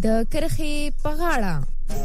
د کرخې په غاړه.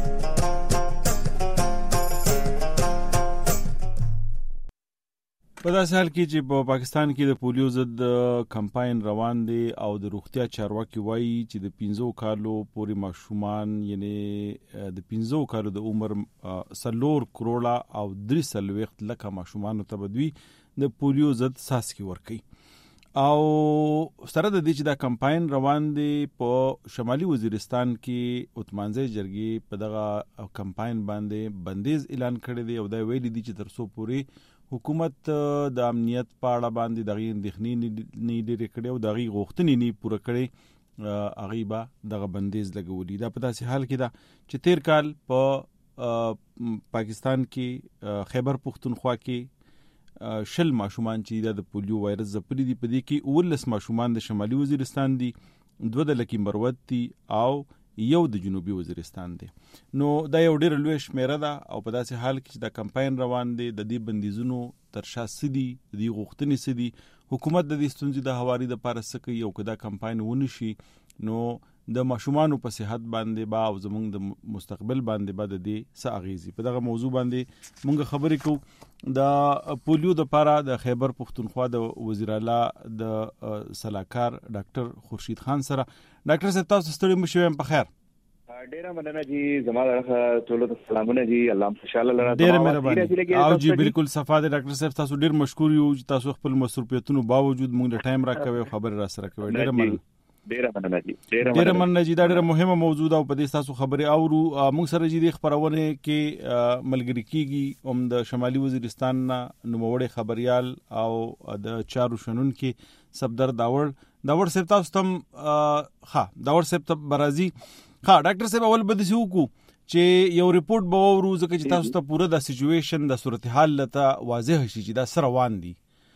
په داسې حال کې چې په پاکستان کې د پولیو ضد کمپاین روان دی او د روغتیا چارواکي وایي چې د 15 کالو پورې ماشومان یعنی د 15 کالو د عمر 4 کروڑه او 3 لک ماشومان ته بدوي د پولیو ضد څاڅکي ورکوي. او سره د دې چې دا کمپاین روان دی په شمالي وزیرستان کې عثمانزی جرګې په دغه کمپاین باندې بندیز اعلان کړی دی او دا ویلي دي چې تر څو پورې حکومت د امنیت په اړه باندې دغه اندېښنې نه لري کړې او دغه غوښتنې نه پوره کړې هغه به دغه بندیز لګولي. دا په داسې حال کې ده چې تیر کال په پاکستان کې خیبر پختونخوا کې 10 ماشومان چې د پولیو وایرس ځپلي دي په دې کې 19 ماشومان د شمالي وزیرستان دي، 2 د لکی مروت دي او یو د جنوبي وزیرستان دی. نو دا یو ډېر لوی شمیره ده او په داسې حال کې چې دا کمپاین روان دی د دې بندیزونو تر شا سدي د دې غوښتنې سدي حکومت د دې ستونزې د هواري د پاره سکه یو کدا کمپاین ونشي نو د ماشومانو په صحت باندې با او زموږ د مستقبل باندې با د دې څه اغیزي. په دغه موضوع باندې مونږ خبرې کوو د پولیو د پاره د خیبر پختونخوا د وزیر اعلی د صلاحکار ډاکټر خورشید خان سره. ډاکټر صاحب تاسو ستړي مو شوم په خیر؟ ډیره مننه جی، زموږ ټولو ته سلامونه جی، الله خوشاله لره. ډیره مهرباني او جی بالکل صفا ده ډاکټر صاحب، تاسو ډیر مشکور یو چې تاسو خپل مصروفیتونو باوجود موږ له ټایم راکوي خبر را سره کوي. ډیره مننه. ډیره مننه جی، دا ډیره مهمه موضوع ده او په دې تاسو خبرې اورو. موږ سره جی د خبرونه کې ملګری کیږي د شمالي وزیرستان نوموړی خبريال او د چارو شنن کې صفدر داور صاحب تاسو تم داور صاحب ته برازي. ډاکټر صاحب اول بده شو کو چې یو ریپورت به ورو ځکه چې تاسو ته پوره د سچويشن د صورتحال لته واضح شي چې دا سره روان دي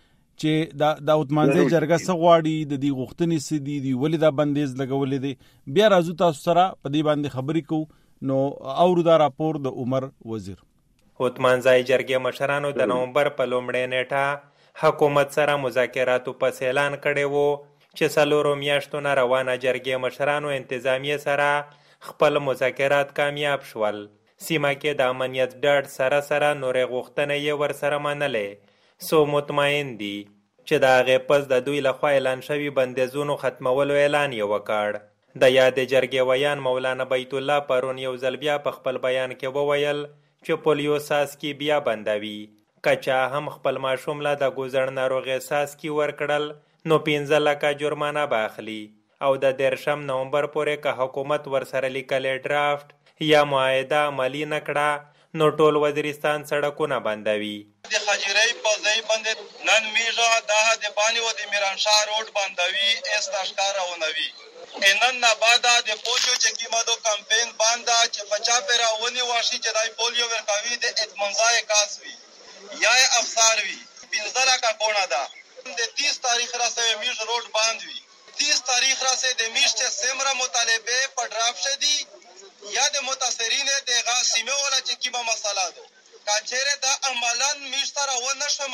چې دا عثمانزی جرګه سغواړي د دې غوښتنې سدي دی ولې دا بندیز لګولې دي. بیا راځو تاسو سره په دې باندې خبرې کوو. نو اورو دا راپور د عمر وزیر. عثمانزی جرګې مشرانو د نومبر په لومړۍ نیټه حکومت سره مذاکراتو پس اعلان کړی وو چې 4 میاشتو نه روانه جرګې مشرانو انتظامیه سره خپل مذاکرات کامیاب شول. سیمه کې د امنیت ډاډ سره سره نورې غوښتنې یې ورسره منلې. سو مطمئن دي چې د هغې پس د دوی لخوا اعلان شوي بندیزونو ختمولو اعلان یې وکړ. د یادې جرګې ویان مولانا بیت الله پرون یو ځل بیا په خپل بیان کې وویل چې پولیو څاڅکي بیا بندوي. که چا هم خپل ماشوم له د ګوزړ ناروغۍ څاڅکي ورکړل نو 15 لکه جرمانه به اخلي او د 13 نومبر پورې که حکومت ورسره لیکلې ډرافټ یا معاهده عملي نه کړه نو ټول وزیرستان سړکونه بندوي. د خاجرۍ په ځای باندې نن میږه د د پانی او د میرانشاه روډ بندوي استاشکار اونوي. نن نه بعد د پولیو چې کیمادو کمپاین باندې چې بچا پیرا ونی واشي چې دای پولیو ورکوي د اطمنځای کاسوي یا افسر وي. 15 لکه کونه ده د 30 تاریخ را سره میږ روډ باندې 30 تاریخ را سره د میشته سمره مطالبه په ډرافټ شدي یا د متاثرین د غاسمه ولا چې کیما مساله ده کاچره دا عملاً میشتره و نشو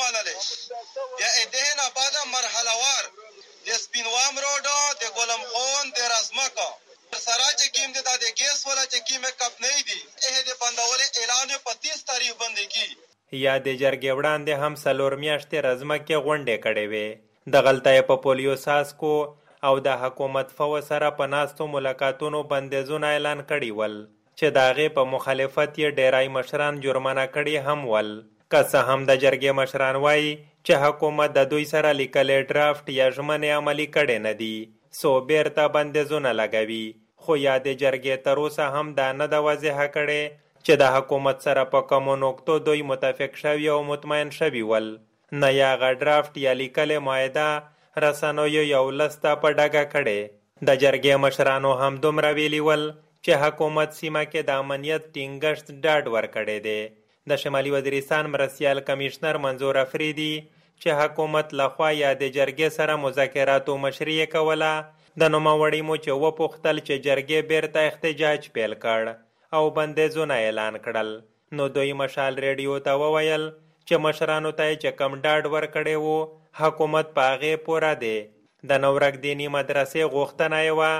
مالله یا ادهنا بعد مرحله وار د سپینوام روډ د ګولم خون د رازمکا سره چې کیم د ګیس ولا چې کیمه کپ نه دي د بندول اعلان په 30 تاریخ باندې کی یا د جرګې وړاندې هم 4 میاشتې رازمکه غونډې کړې وې. د غلطۍ په پولیو ساسکو او د حکومت فو سره په ناستو ملاقاتونو بندیزونه اعلان کړي ول چې د هغې په مخالفت یې ډیری مشران جرمانه کړي هم ول. که څه هم د جرګې مشران وایي چې حکومت د دوی سره لیکلې ډرافټ یا ژمنې عملي کړي نه دي سو بیرته بندیزونه لګوي. خو یا د جرګې تر اوسه هم دا نه ده واضحه کړې چې د حکومت سره په کومو نقطو دوی متفق شوي او مطمئن شوي ول. نه یا هغه ډرافټ یا لیکلې معاهده رسنیو یو لسته په ډاګه کړي. د جرګې مشرانو هم دومره ویلي ول چې حکومت سیمه کې د امنیت ټینګښت ډاډ ورکړی دی. د شمالي وزیرستان مرستیال کمیشنر منظور افریدي چې حکومت لخوا یا د جرګې سره مذاکراتو مشري کوله د نوموړي مو چې وپوښتل چې جرګې بیرته احتجاج پیل کړ او بندیزونه اعلان کړل نو دوی مشال ریډیو ته وویل چې مشرانو ته چې کم ډاډ ورکړی وو حکومت په هغې پوره دی. د نورک دینی مدرسې غوښتنه یې وه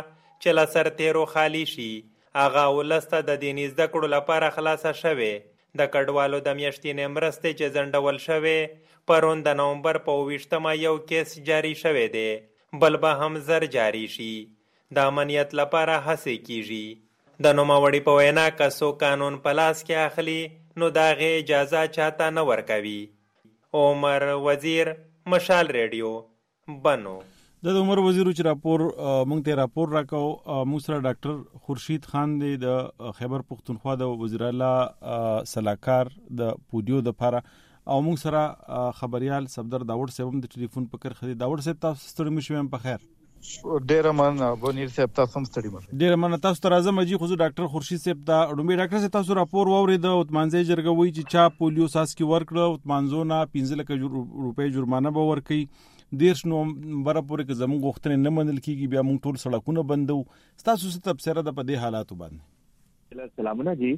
چې له سرتیرو خالی شي. هغه ولس ته د دیني زده کړو لپاره خلاصه شوې. د کډوالو د میاشتنۍ مرستې چې ځنډول شوې پرون د نومبر په 28 یو کیس جاری شوی دی، بل به هم زر جاری شي. د امنیت لپاره هڅې کیږي. د نوموړي په وینا که څوک قانون په لاس کې اخلي نو د هغې اجازه چاته نه ورکوي. عمر وزیر، مشال ریډیو، بنو. د عمر وزیر چې راپور مونږ ته راپور راکاو، موږ سره ډاکټر خورشید خان دی د خیبر پختونخوا د وزیر اعلی صلاحکار د پولیو د لپاره، او موږ سره خبريال صفدر داوود صاحب هم د ټلیفون په کرخه دی. داوود صاحب تاسو ستړي مشوم په خیر؟ ډیر مننه بونیر صاحب، تاسو هم ستړي مشه. ډیر مننه. تاسو ته راځم چې خو ډاکټر خورشید صاحب ته اډومي ډاکټر صاحب تاسو راپور واورید او تمانځي جرګه وی چې چا پولیو ساس کی ورکړه او تمانځونه 15 لک روپۍ جرمانه به ورکړي. 10 نومبر پورې که زموږ غوښتنې نه منل کیږي بیا موږ ټول سړکونه بندو. تاسو څه تبصره ده په دې حالاتو باندې؟ سلامونه جی.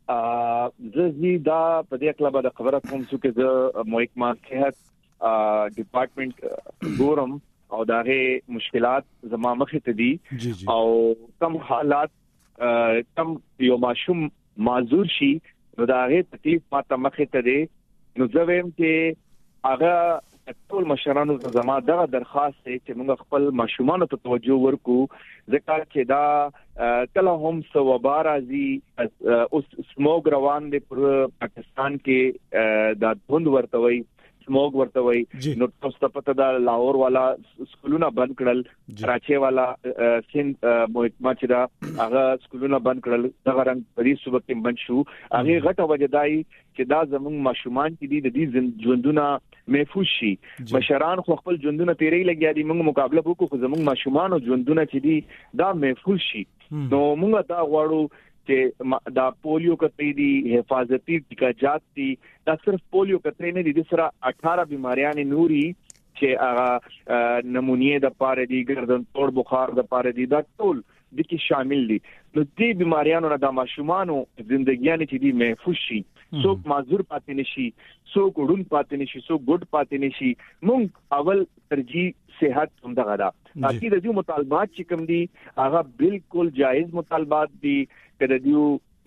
زه دا په دې کلب د خبره کوم چې د محکمه صحت ډپارټمنټ ګورم او داغه مشکلات زما مخې ته دي او کم حالات کم یو ماشوم معذور شي نو داغه تکلیف ماته مخې ته دي. نو زه ویم چې هغه ټول مشرانو زما دغه درخواست دی چې موږ خپل ماشومان ته توجه ورکو، ځکه چې دا کله هم سوبا راځي. اوس سموګ روان دی پر پاکستان کې، دا دھند ورته وي، سموګ ورته وي. نو تاسو ته پته دا لاهور والا سکولونه بند کړل، کراچي والا سند محکمه چې دا هغه سکولونه بند کړل، دغه رنګ په دې صوبه کې بند شو. هغه غټه وجه دی چې دا زموږ ماشومان چې دي د دې ژوندونه محفوظ شي. مشران خو خپل ژوندونه تیرې لګیا دي، موږ مقابله وکړو خو زموږ ماشومان او ژوندونه چې دي دا محفوظ شي. نو موږ دا غواړو چې دا پولیو کترې دي، حفاظتي ټیکاجات دي، دا صرف پولیو کترې نه دي، د سره 18 بیماریاں نوري چې هغه نمونیه د پاره دي، ګردن توړ بخار د پاره دي، دا ټول د کې شامل دي. نو دې بیماریانو نه د ماشومانو ژوندګیان چې دي محفوظ شي، څوک معذور پاتې نشي، څوک وډون پاتې نشي، څوک ګډ پاتې نشي. مونږ اول ترجیح صحت همدغه ده. اکید د مطالبات چې کوم دي هغه بالکل جایز مطالبات دي. کله دیو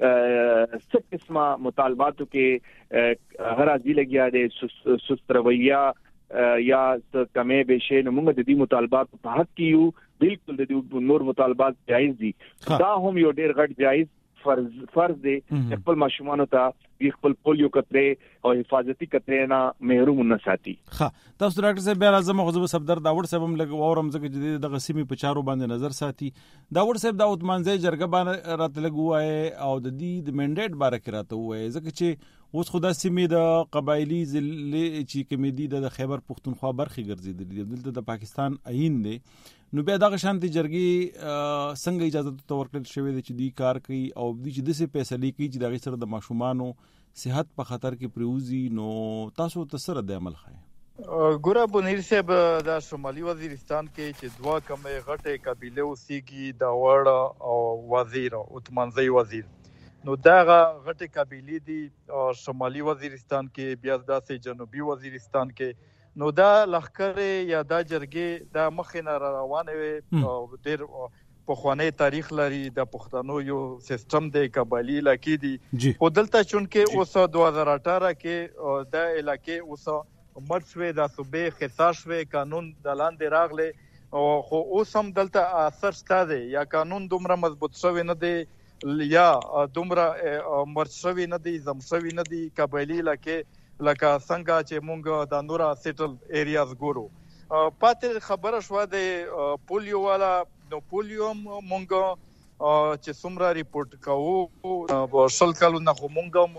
څه قسمه مطالباتو کې هر ازي لګیا دي، سست رویه یا کمې بشه. نو موږ د دې مطالبات په حق کې یو، بالکل د دې نور مطالبات جایز دي. دا هم یو ډیر غټ جایز فرض دی خپل ماشومانو ته خپل پولیو کترې او حفاظتي کترې نه محروم نه ساتي. ها تاسو ډاکټر صاحب بیا راځم خو صفدر داوود صاحب هم لګ اورم ځکه چې د غسیمي په چارو باندې نظر ساتي. داوود صاحب دا اوتمانځي جرګه باندې راته لګوای او د دې د منډیټ باره کې راته وای، ځکه چې اوس خدا سیمه د قبایلی ضلع چې کمیدي د خیبر پختونخوا برخه ګرځیدل دلته د پاکستان عین دی. نو بیا دغه شانتي جرګي څنګه اجازه تو ورکړل شوې چې دی کار کوي او د چې د څه فیصله کوي چې دغه سره د ماشومانو صحت په خطر کې پریوزي. نو تاسو ته سره د عمل خای ګوره بونیر صاحب، د شمالي وزیرستان کې چې دوا کمې غټه قبيله اوسېږي، دا وړ او وزیر او تمنځي وزیر، نو داغه غټه قبيله دي شمالي وزیرستان کې، بیا داسې جنوبي وزیرستان کې. نو دا لخر یا دا جرګې دا مخینه روانه وي او ډیر په خوانی تاریخ لري. د پښتنو یو سیستم د قبایلی علاقې دي، خو دلته چونکه اوس 2018 کې د علاقې اوس مرشوي د صوبې خصاص وي قانون د لاندې راغله، خو اوس هم دلته اثر ستاده یا قانون دومره مضبوط شوی نه دی یا دومره مرشوي نه دی، زمشوي نه دی قبایلی علاقې لکه څنګه چې مونږ د نورا سیټل ایریاز ګورو. پاتې خبره شو د پولیو والا، نو پولیو مونږ چې څومره ریپورت کوو شل کالو نه خو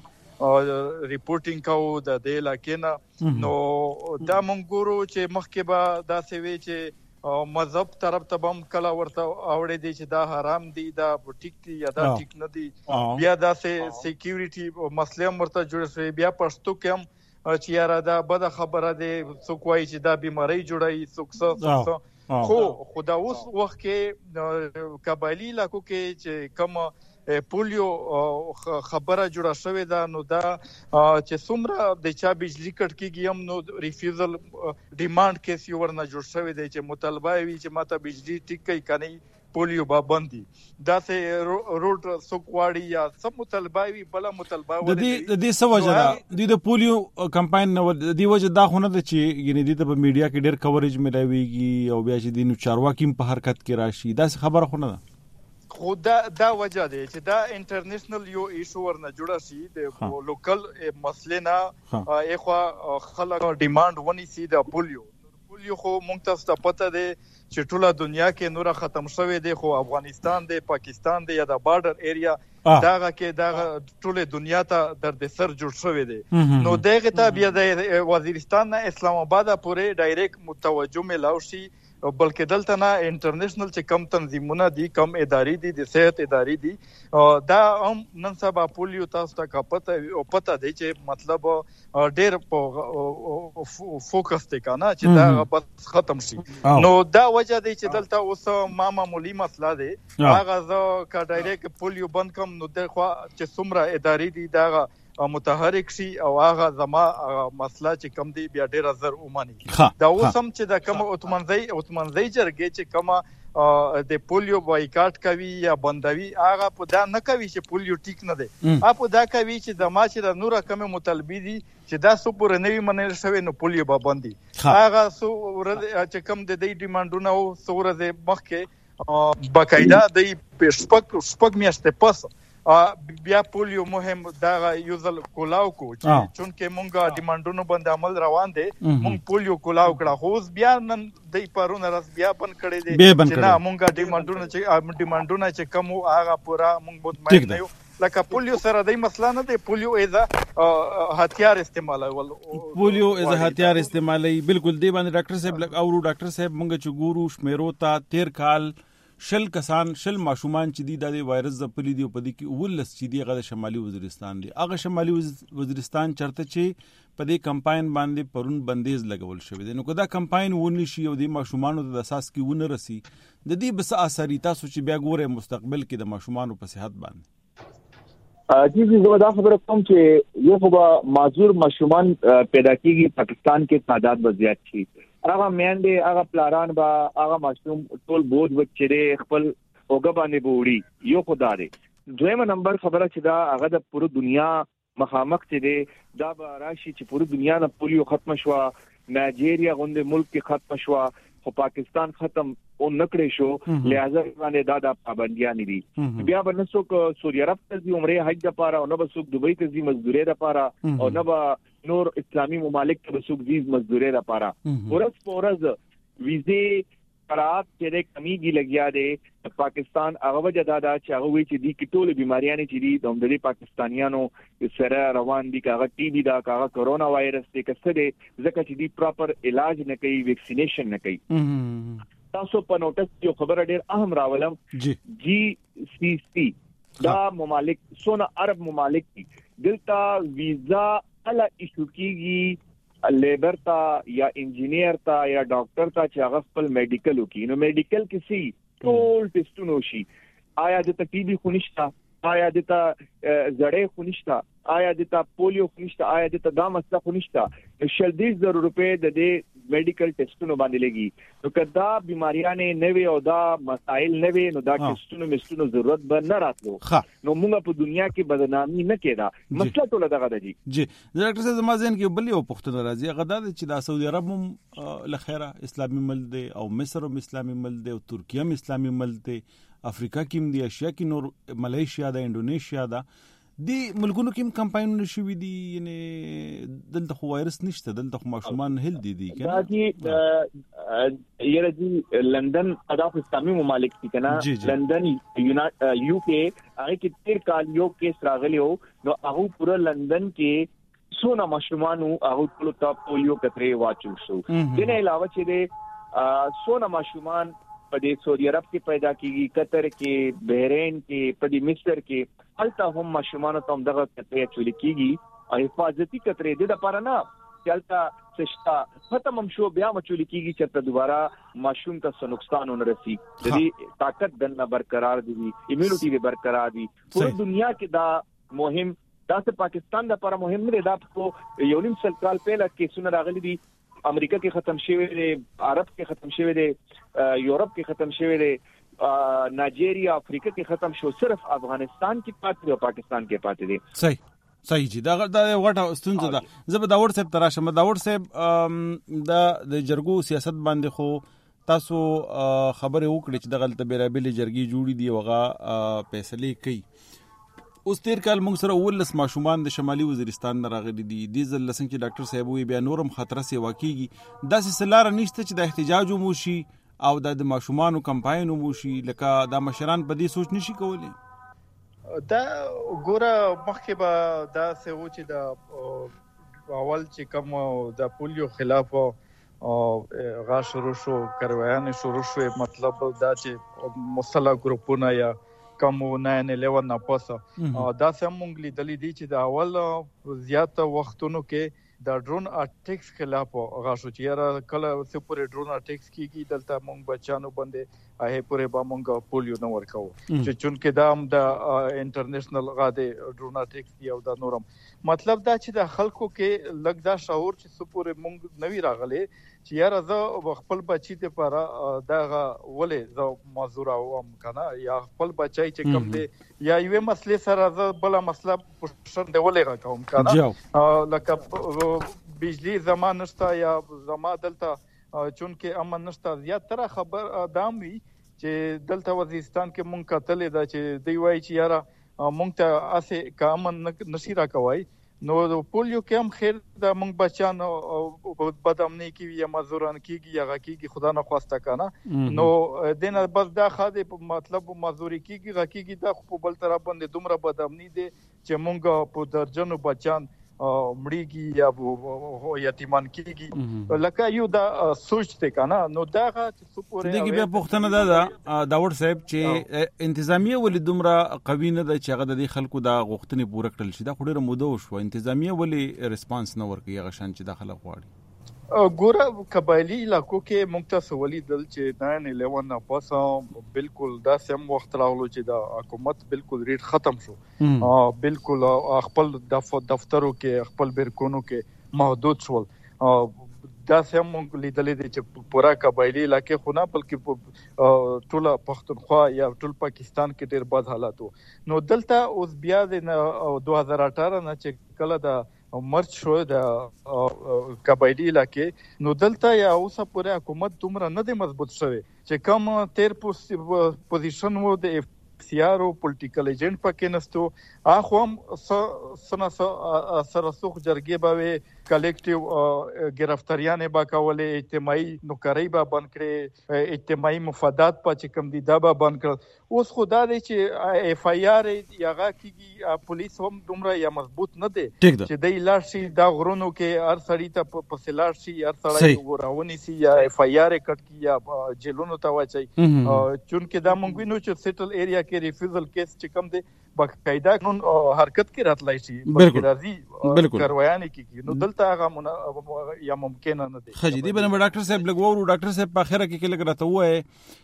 مونږ ریپورټینګ کوو د دې علاقې نه. نو دا مونږ ګورو چې مخکې به داسې وي چې مذهب طرف ته بم کله ورته اورې دي چې دا حرام دي، دا ټیک دي یا دا ټیک نه دي، بیا داسې سکیورټي مسله مرته جوړ شوی، بیا پښتو کې هم چې یاره دا بده خبره ده، څوک وایي چې دا بیماری جوړوي، څوک خو دا اوس وخت کې قبایلی علاقو کې چې کوم پولیو خبره جوړه شوې ده، نو دا چې څومره د چا بجلی کټ کېږي هم نو ریفیوزل ډیمانډ کیس یو ورنه جوړ شوی دی چې مطالبه وي چې ماته بجلی ټیک کوي کني پولیو با بندي دا سه روټ سوکواړي یا سم مطالبه وی بل مطالبه د دې سوجره د پولیو کمپاین نو د دې وجه دا خونه د چې یعنی د په میډیا کې ډېر کوریج ملويږي او بیا چې د نو چارواکي په حرکت کې راشي دا خبره خونه ده خو دا وجه دی چې دا انټرنیشنل یو ایشو ورنه جوړه شي د لوکل مسلې نه اخوا خلک ډیماند ونی سي د پولیو خو مونږ تاسو ته پته دی چې ټوله دنیا کې نور ختم شوی دی خو افغانستان دی پاکستان دی یا د بارډر ایریا داغه کې داغه ټوله دنیا ته درد سر جوړ شوی دی نو دغه ته بیا د وزیرستان نه اسلام آباد پورې ډایرکټ متوجه ملاو شي بلکې دلته نه انټرنیشنل چې کم تنظیمونه دي کم ادارې دي د صحت ادارې دي دا هم نن سبا پولیو تاسو ته پته دی چې مطلب ډېر فوکس دی کنه چې دا بس ختم شي نو دا وجه دی چې دلته اوس معمولی مسله دی هغه ځکه کا ډایرکټ پولیو بند کوم نو د خو چې څومره ادارې دي دا متحرک شي او هغه زما مسله چې کم دی بیا ډیر زر اومانی دا اوسم چې دا کوم اتمنځي جرګې چې کوم د پولیو بایکاټ کوي یا بندوي هغه په دا نه کوي چې پولیو ټیک نه دی اپ دا کوي چې د ما چې د نور کوم مطالبه دي چې دا سو پور نه وي منل شوی نو پولیو با بندي هغه سو چې کوم د دې ډیماندونه او سورزه مخکې باقاعده د شپږ میاشتې پس بیا پولیو مهم دا یوزل کولاو کو چونکه مونږه ډیماندونو باندې عمل روان دي مونږ پولیو کولاو کړه خو بیا نن د پرونه راس بیا بن کړي دي چې نه مونږه ډیماندونه چې کوم هغه پورا مونږ مطمئن نه یو لکه پولیو سره د مسله نه دی پولیو از هتیار استعمالول پولیو از هتیار استعمالي بالکل دی باندې ډاکټر صاحب او ډاکټر صاحب مونږ چې ګورو شمیرو تا 13 کال شل ماشومان چې دی د وایرس زپلی دی په دې کې ولس چې دی غو شمالي وزیرستان دی هغه شمالي وزیرستان چرته چې په دې کمپاین باندې پرون بندیز لګول شوی دی نو کدا کمپاین ونی شي او د ماشومان د اساس کې ونه رسی د دې بس اثر تاسو چې بیا ګوره مستقبل کې د ماشومان په صحت باندې جی زه دا خبره کوم چې یو خو معذور ماشومان پیدا کیږي پاکستان کې تعداد به زیات شي هغه میاندې هغه پلاران با هغه ماشوم ټول بوج وچره خپل اوګه باندې بوړي یو خدای دی دویمه نمبر خبره چې دا هغه د پوره دنیا مخامخ چې دی دا به راشي چې پوره دنیا نه پولیو ختم شو نایجیریا غونډه ملک کې ختم شو خو پاکستان ختم او نکړې شو لہذا باندې دا پابندیاں دي بیا به نسوک سعودي عرب ته زی عمره حج لپاره او نه به سوک دوبۍ ته زی مزدوري لپاره او نه به نور اسلامي ممالک ته سوک زی مزدوري لپاره ورځ ویزه قرات چې کمیږي لګیا دی پاکستان هغه وجه دا چې هغه وی چې دی کټول بیماریاں چې دي د عمدلي پاکستانیانو سره روان دي کاغه ټي بي دا کاغه کرونا وایرس ته کسه دي ځکه چې دی پراپر علاج نه کوي ویکسینیشن نه کوي تاسو په نوټس یو خبره ډیر اهم راولم جی سی سی دا ممالک سونه عرب ممالک دي دلته ویزا الا ایشو کیږي لیبر تا یا انجینیر تا یا ډاکټر تا چې هغه خپل میډیکل وکي نو میډیکل کې سي ټول ټیسټونه شي آیا د ټي بي خونښت آیا د زړې خونښت آیا د پولیو خونښت آیا د دا مسله خونښت 100,000 روپے د دې میډیکل ټیسټونو باندې لګي نو کدا بیماریاں نه وي او دا مسائل نه وي نو دا ټیسټونو ضرورت به نه راتلو نو موږ په دنیا کې بدنامي نه کېدا مسله ټول دغه دی جی ډاکټر صاحب زمازین کې بل یو پښتنه راځي غدا چې د سعودي عرب لخيره اسلامي ملک دی او مصر هم اسلامي ملک دی او ترکیه هم اسلامي ملک دی افریقا کې هم دی اشیا کې نور ملایشیا دا انډونیشیا دا دی ملکونو کې هم کمپاینونه شوي دي یعنی دلته خو وایرس نشته دلته خو ماشومان هل دي کنه یره جی لندن اضافه اسلامي ممالک دي کنه لندن یو کې هغه کې 13 کال یو کیس راغلی نو هغه پورا لندن کې سونه ماشومان هغه ټول ته پولیو کترې واچو شو دنه علاوه چې د سونه ماشومان په دې سعودي عرب کې پیدا کیږي قطر کې بحرین کې په دې مصر کې الته هم ماشومان ته دغه کترې چول کیږي او حفاظتي کترې د لپاره نه چلتا سشتا ختم هم شو بیا مچول کیږي چې دوباره ماشوم ته نقصان ونه رسي د دې طاقت دنه برقرار دي ایمونټي به برقرار دي ټول دنیا کې دا مهم دا چې پاکستان د لپاره مهم نه دی دا په یو نیم سل کال پهله کې سن راغلي دي امریکا کې ختم شوی دی عرب کې ختم شوی دی یورپ کې ختم شوی دی نایجیریا افریقا کې ختم شو صرف افغانستان کې پاتې او پاکستان کې پاتې دي صحیح جی دا وټه ستونزه ده زه به دا ور صاحب تراشم دا ور صاحب د جرګو سیاست باندې خو تاسو خبره وکړه چې د غلطه بیرابل جرګي جوړي دی وغه فیصله کوي اوس تیر کال موږ سره ولس ماشومان د شمالي وزیرستان نه راغلي دي د ځل لسنګ چې ډاکټر صاحب وی بیا نورم خطر سي واقعي دا سلاره نشته چې د احتجاج مو شي او د ماشومان کمپاین مو شي لکه دا مشران په دې سوچ نشي کولی دا ګوره مخکې به دا څه و چې د اول چې کوم د پولیو خلاف غا شروع شو کاروایانه شروع شو مطلب دا چې مسلح ګروپونه یا کوم 9/11 نه پاسه دا سمونګ لیدلې دي چې د اول زیات وختونو کې د ډرون اټیکس خلاف غاښو چې یاره کله څه پورې ډرون اټیکس کیږي دلته مونږ بچانو باندې هغه پورې به مونږ پولیو نه ورکاو چې چونکې دا هم د انټرنیشنل غاده ډرون اټیکس دی او دا نورم مطلب دا چې د خلکو کې لږ دا شعور چې څه پورې مونږ نوی راغلي چې یاره زه خپل بچی ته پر دغه ولې زه معذور اوم کنه یا خپل بچی چې کم دی یا یو مسله سره زه بل مسله پوښتنه دی ولې راکوم کنه لکه بجلی زمان نشته یا زما دلته چونکه امن نشته زیات تر خبر دام وی چې دلته وزیرستان کې مونږ کتلې دا چې دی وای چې یاره مونږ ته اسه کامن نشي راکوي نو پولیو کې هم خیر د مونږ بچان بدامنی کې یا مزوران کېږي یا کېږي خدا نه خواسته کنه نو دینه بس دا خاطر مطلب مزوري کېږي غکېږي دا په بل طرف باندې دومره بدامنی دي چې مونږ په درجنو بچان مړیږي یا یتیمان کېږي لکه یو دا سوچ ته کنه نو دا چې سپورې دغه بیا پښتنه دا داور صاحب چې انتظامیه ولې دومره قوي نه ده چې هغه د خلکو دا غوښتنې پوره کړل شي دا خوري موده وشو انتظامیه ولې ریسپانس نه ورکړي هغه شان چې داخله غواړي ګوره قبایلی علاقو کې موږ ته ولیدل چې 9/11 نه پاسه بالکل دا سم وخت راغلو چې د حکومت بالکل ریټ ختم شو بالکل خپل دفترو کې خپل بیرکونو کې محدود شول دا سم موږ لیدلې دي چې پورا قبایلی علاقې خو نه بلکې ټول پښتونخوا یا ټول پاکستان کې ډېر بد حالات نو دلته اوس بیا د 2018 نه چې کله د مرچ شو د قبایلی علاقې نو دلته یا اوسه پورې حکومت دومره نه دی مضبوط شوی چې کوم تیر پوزیشن وو د سیار او پولیټیکل ایجنټ پکې نستو اخو هم سره سوخ جرګې باوي کلیکټیو گرفتاریانه با کولې اجتماعي نوکری با بند کړي اجتماعي مفادات په کم دي دا با بند کړ اوس خدا دې چې اف ای آر یاغه کیږي پولیس هم دومره یا مضبوط نه دي چې د لاشي دا غرونو کې هر سړی ته په سلار شي هر سړی وراونی سي یا اف ای آر کټ کی یا جیلونو ته واچي چونکه دا مونږ وینو چې سیټل ایریا کې ریفیوزل کیس چې کم دي باقاعده قانون حرکت کې راتلای شي بلکې راځي کاروایانه کې نو دلته هغه یا ممکن نه دي خجی دی بنه ډاکټر صاحب لګورو ډاکټر صاحب په اخره کې لګ راته وای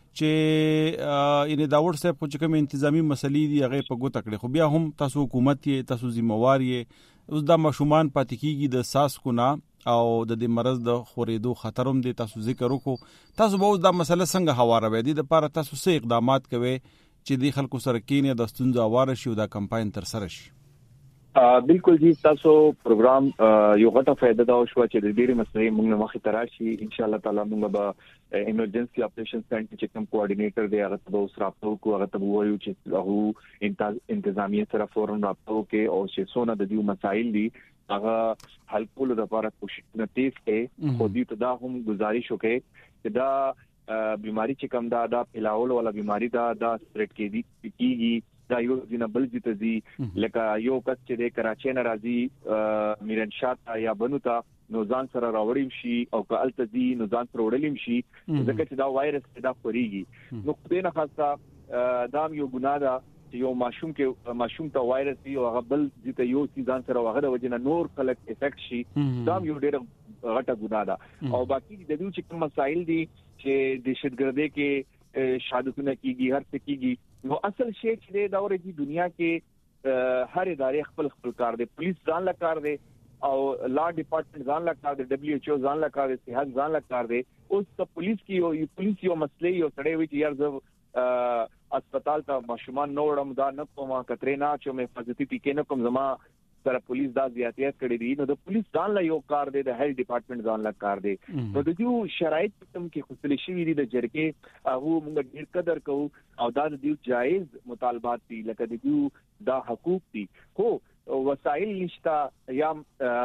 چې ان داور صاحب په کوم انتظامی مسلې دی هغه په ګوت کړي خو بیا هم تاسو حکومت یې تاسو ذمہوار یې اوس دا مشومان پاتې کیږي د ساس کو نه او د دې مرض د خورېدو خطرم دی تاسو ذکر وکړو تاسو به دا مسله څنګه هواره وې دي د لپاره تاسو څه اقدامات کوي چې د خلکو سره کینې د ستونزو اواره شي او دا کمپاین تر سره شي بالکل جی تاسو پروګرام یو غټه فائدہ دا شو چې د ډېری مسلې موږ مخې ته راشي ان شاء الله تعالی موږ به ایمرجنسي اپریشن سنټر چې کوم کوارډینیټر دی هغه ته اوس رابطه کوو هغه ته وایو چې هغه انتظامیه سره فورن رابطه کوي او چې څونه د دې مسایل دي هغه حل کولو لپاره کوشش نه تیز کوي خو دې ته دا هم گزارش وکړي چې دا بیماری چې کوم دا پھیلاول ولا بیماری دا سپریډ کیږي دا یو جنبل جتزي لکه یو کس چې د کراچۍ نه راځي میرنشاه یا بنوتا نو ځان سره راوړیم شي او کال تزي نو ځان سره وړلیم شي ځکه چې دا وایرس دا خوريږي نو په نه خاصه دا یو ګناه ده چې یو ماشوم ته وایرس دی او هغه بل چې یو ځان سره وغه وجنه نور خلک افیکټ شي دا یو ډېر غټه ګناه ده او باقي د دې چې کوم مسایل دي چې د دهشتګردۍ کې شهادتونه کیږي هر څه کیږي نو اصل شی چې د دورې دی دنیا کې هر ادارې خپل کار دی پولیس ځان لا کار دی او لا ډپارټمنټ ځان لا کار دی دبليو ایچ او ځان لا کار دی صحت ځان لا کار دی اوس د پولیس یو مسلې یو سړی وي چې یار هسپتال ته ماشومان نوړم دا نه کومه کترینا چې مې حفاظتي ټیکې نه کوم زما سره پولیس دا زیاتیات کړی دي نو د پولیس ځان لا یو کار دی د هیلث ډپارټمنټ ځان لا کار دی نو د دې شرایط تم کې خپل شي دي د جرګې هغه موږ ډیر قدر کوو او دا د دې جایز مطالبات دي لکه د دې دا حقوق دي خو وسایل نشتا یا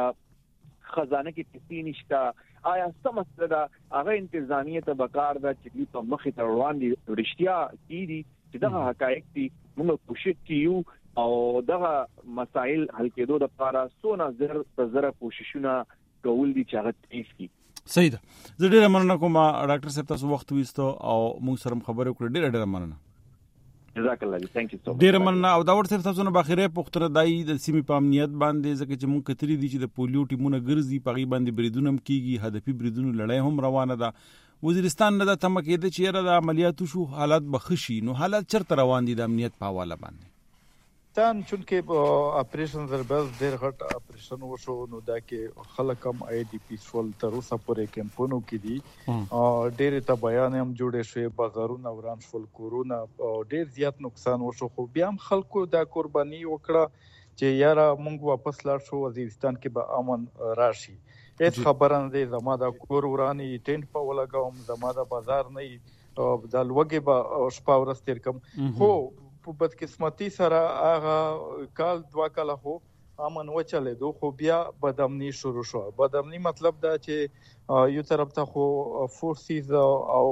خزانه کې پیسې نشتا آیا څه مسله ده هغه انتظامیه ته بکار ده چې په مخ ته روان دي رښتیا دي چې دا حقایق دي موږ کوشش کوو او دغه مسائل حل کېدو لپاره څونه زر کوششونه کول دي چې هغه تیز کی. صحیح ده. زه ډیره مننه کوم ډاکټر صاحب تاسو وخت وستو او موږ سره خبرې وکړې ډیره مننه. جزاک الله جی ثانک یو سو مچ. ډیره مننه او دا ورته تاسو نه باخره پختره دای د سیمې په امنیت باندې ځکه چې موږ کتري دي چې د پولیو ټیمونه ګرځي په غي باندې بریدونم کیږي هدفي بریدونو لړۍ هم روانه ده. وزیرستان نه د تمکه د چیرې د عملیاتو شو حالات بخشي نو حالات چرته روان دي د امنیت په حواله باندې تان چونکه اپریشن زرباز ډېر غټ اپریشن وشو نو دا کې خلک هم آی ډي پیسفل تر اوسه پورې کمپونو کې دي ډېر ته بیان هم جوړې شوې بازارونه وران شول کورونا ډېر زیات نقصان وشو خو بیا هم خلکو دا قرباني وکړه چې یاره مونږ واپس لاړ شو وزیرستان کې به امن راشي هیڅ خبره نه دی زما دا کور ورانی ټینټ په ولګاوم زما دا بازار نه د لوګي به شپه ورځ تیر کوم خو په بدقسمتي سره هغه کال 2 کال هو امن وچلېدو خو بیا بدامني شروع شو بدامني مطلب دا چې یو طرف ته خو فورسز او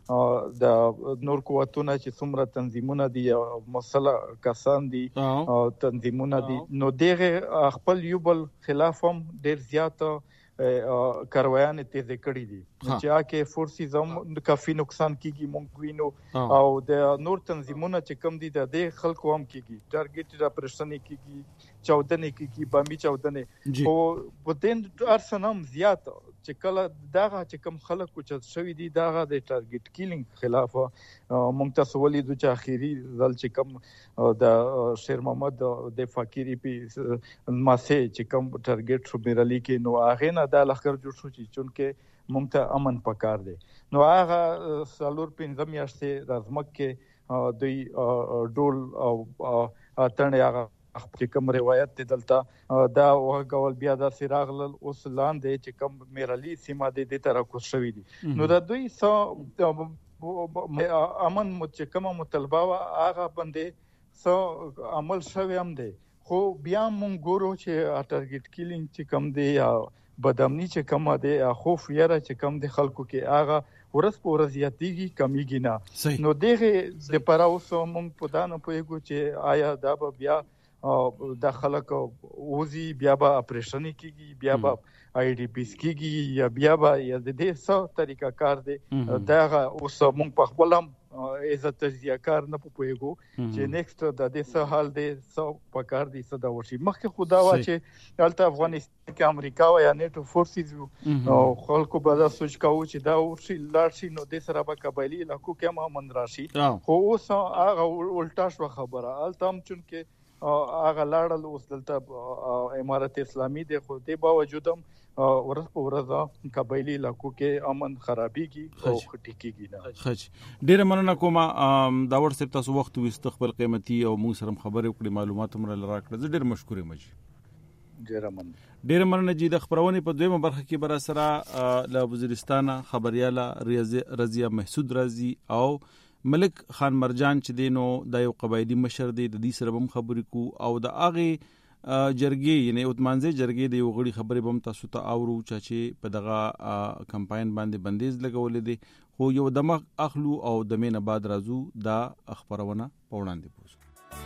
د نور قوتونه چې څومره تنظیمونه دي مسله کسان دي تنظیمونه دي نو دغه خپل یو بل خلاف هم ډیر زیات کاروایان تیز کړی دي چې اکه فورسز هم کافي نقصان کیږي مونږ وینو او د نور تنظیمونه چې کم دي د خلکو هم کیږي ټارګټ اپریشن کیږي چاودنه کیږي بامبي چاودنه او په دې ارسنم زیات چې کله داغه چې کم خلکو چې شوی دي داغه د ټارګټ کیلینګ خلاف مونږ تاسو ولیدو چې اخیری ځل چې کم د شیر محمد د فقيري په ماسه چې کم ټارګټ شو بیرلی کې نو هغه نه د لخر جوړ شو چې چونکه مونږ ته امن پکار دی نو هغه سالور 15 میاشتې رازمک کې دوی ډول او تنه هغه چې کوم روایت ته دلته دا وګول بیا د سراغل اوس لاندې چې کوم میرالي سیمه د تر کو شوې دي نو دا دوی سو امن متکمه مطالبه هغه باندې سو عمل شوی هم دي خو بیا مونږ ګورو چې ټارګټ کیلینګ چې کوم دی یا بدامني چې کوم دی خوف یاره چې کوم دی خلکو کې هغه ورس په ورځ یاتیږي کمیږي نه نو دغه د پراوسو مونږ په دانه پوهیږو چې آیا دا به بیا د خلک اوزي بیا به اپریشن کیږي بیا به آی ډي پیس کیږي یا بیا به یا د دې څه طریقه کار دی دا اوس مونږ په خپل هم عزت تجزیه کار نه پوهیږو چې نیکسټ د دې څه حال دی څه په کار دی څه دا وشي مخکې خدا وا چې دلته افغانستان کې امریکا او یا نیټو فورسز او خلکو به دا سوچ کاوه چې دا ورشي لارشي نو د سره به قبایلی علاقو کې هم امن راشي خو اوس هغه الټا شو خبره التم چونکه هغه لاړل اوس دلته امارت اسلامي دی خو دې باوجود هم ورځ په ورځ قبایلی علاقو کې امن خرابېږي او خټيږي نه خج ډیره مننه کوم دا ورسې تاسو وخت واستقبال قیمتي او موږ سره خبرې وکړې معلومات هم راکړه ډیر مشکور یم جی ډیره مننه جی د خبرونه په دویمه برخه کې بر سره له وزیرستان خبرياله رضیا محسود رازي او ملک خان مرجان چې دینو د یو قبایلی مشر دی د دې سره هم خبرې کو او د اغه جرګې یعنی اوتمانځي جرګې د یو غړي خبرې بم تاسو ته اورو چې په دغه کمپاین باندې بندیز لګولې دي خو یو دماغ اخلو او د مینه بعد راځو دا خبرونه پوړاندې پوسو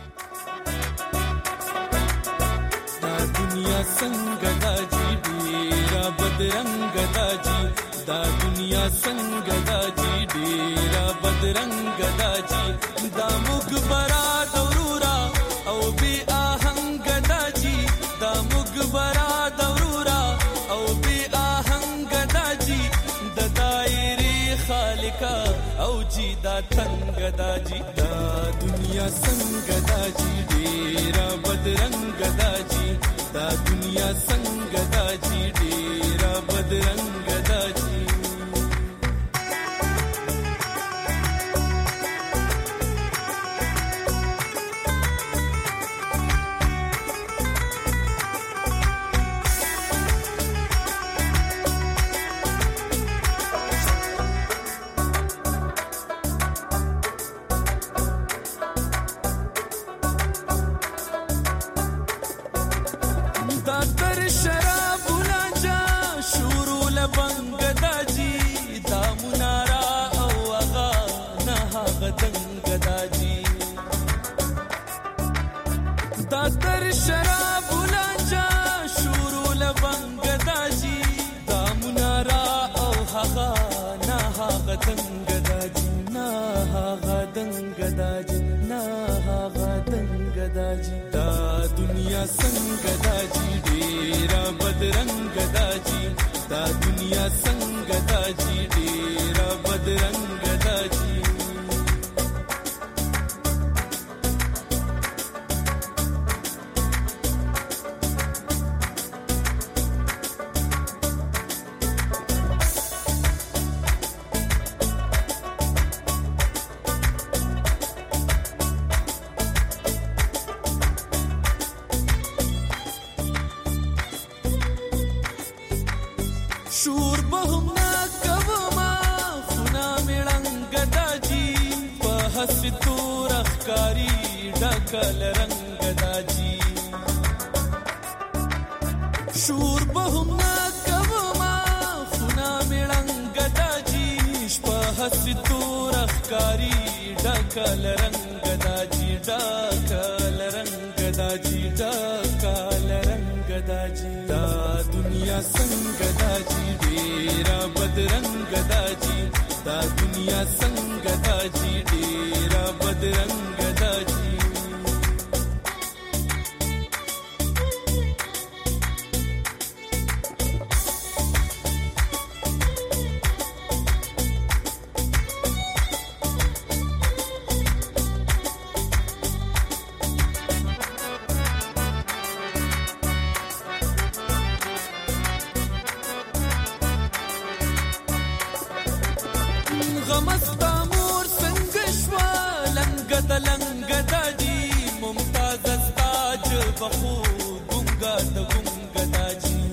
دا دنیا څنګه دا جی ډیرا بدرنګ دا جی دا دنیا څنګه دا جی ډیرا بدرنګ دا جی دا مغبرا دورورا او بی آهنګ دا جی دا مغبرا دورورا او بی آهنګ دا جی د دایری خالقا او جی دا څنګه دا جی دا دنیا څنګه دا جی ډیرا بدرنګ دا جی دا دنیا څنګه دا جی ډیرا بدرنګ دا جی گداجی داتر شراب ولانجا شورو لبنگ گداجی دا منارا او حقا نا حقا دنگ گداجی نا حقا دنگ گداجی نا حقا دنگ گداجی دا دنیا سنگ گداجی ډیرا بدرنگ گداجی دا دنیا سنگ گداجی ډیرا بدرنگ گداجی شور بهم ناکوما خونا میړنګ داجی په حسیتو رخکاری ډکل رنگ داجی شور بهم ناکوما خونا میړنګ داجی په حسیتو رخکاری ډکل رنگ داجی ډکل رنگ داجی ډکل رنگ داجی دا دنیا څنګه داجی ډیرا بدرنګ داجی دا دنیا څنګه داجی ډیرا بدرنګ داجی غمستا مور څنګه شوا لنګ د لنګ داجی ممتاز استاج بخو ګونګا د ګونګ داجی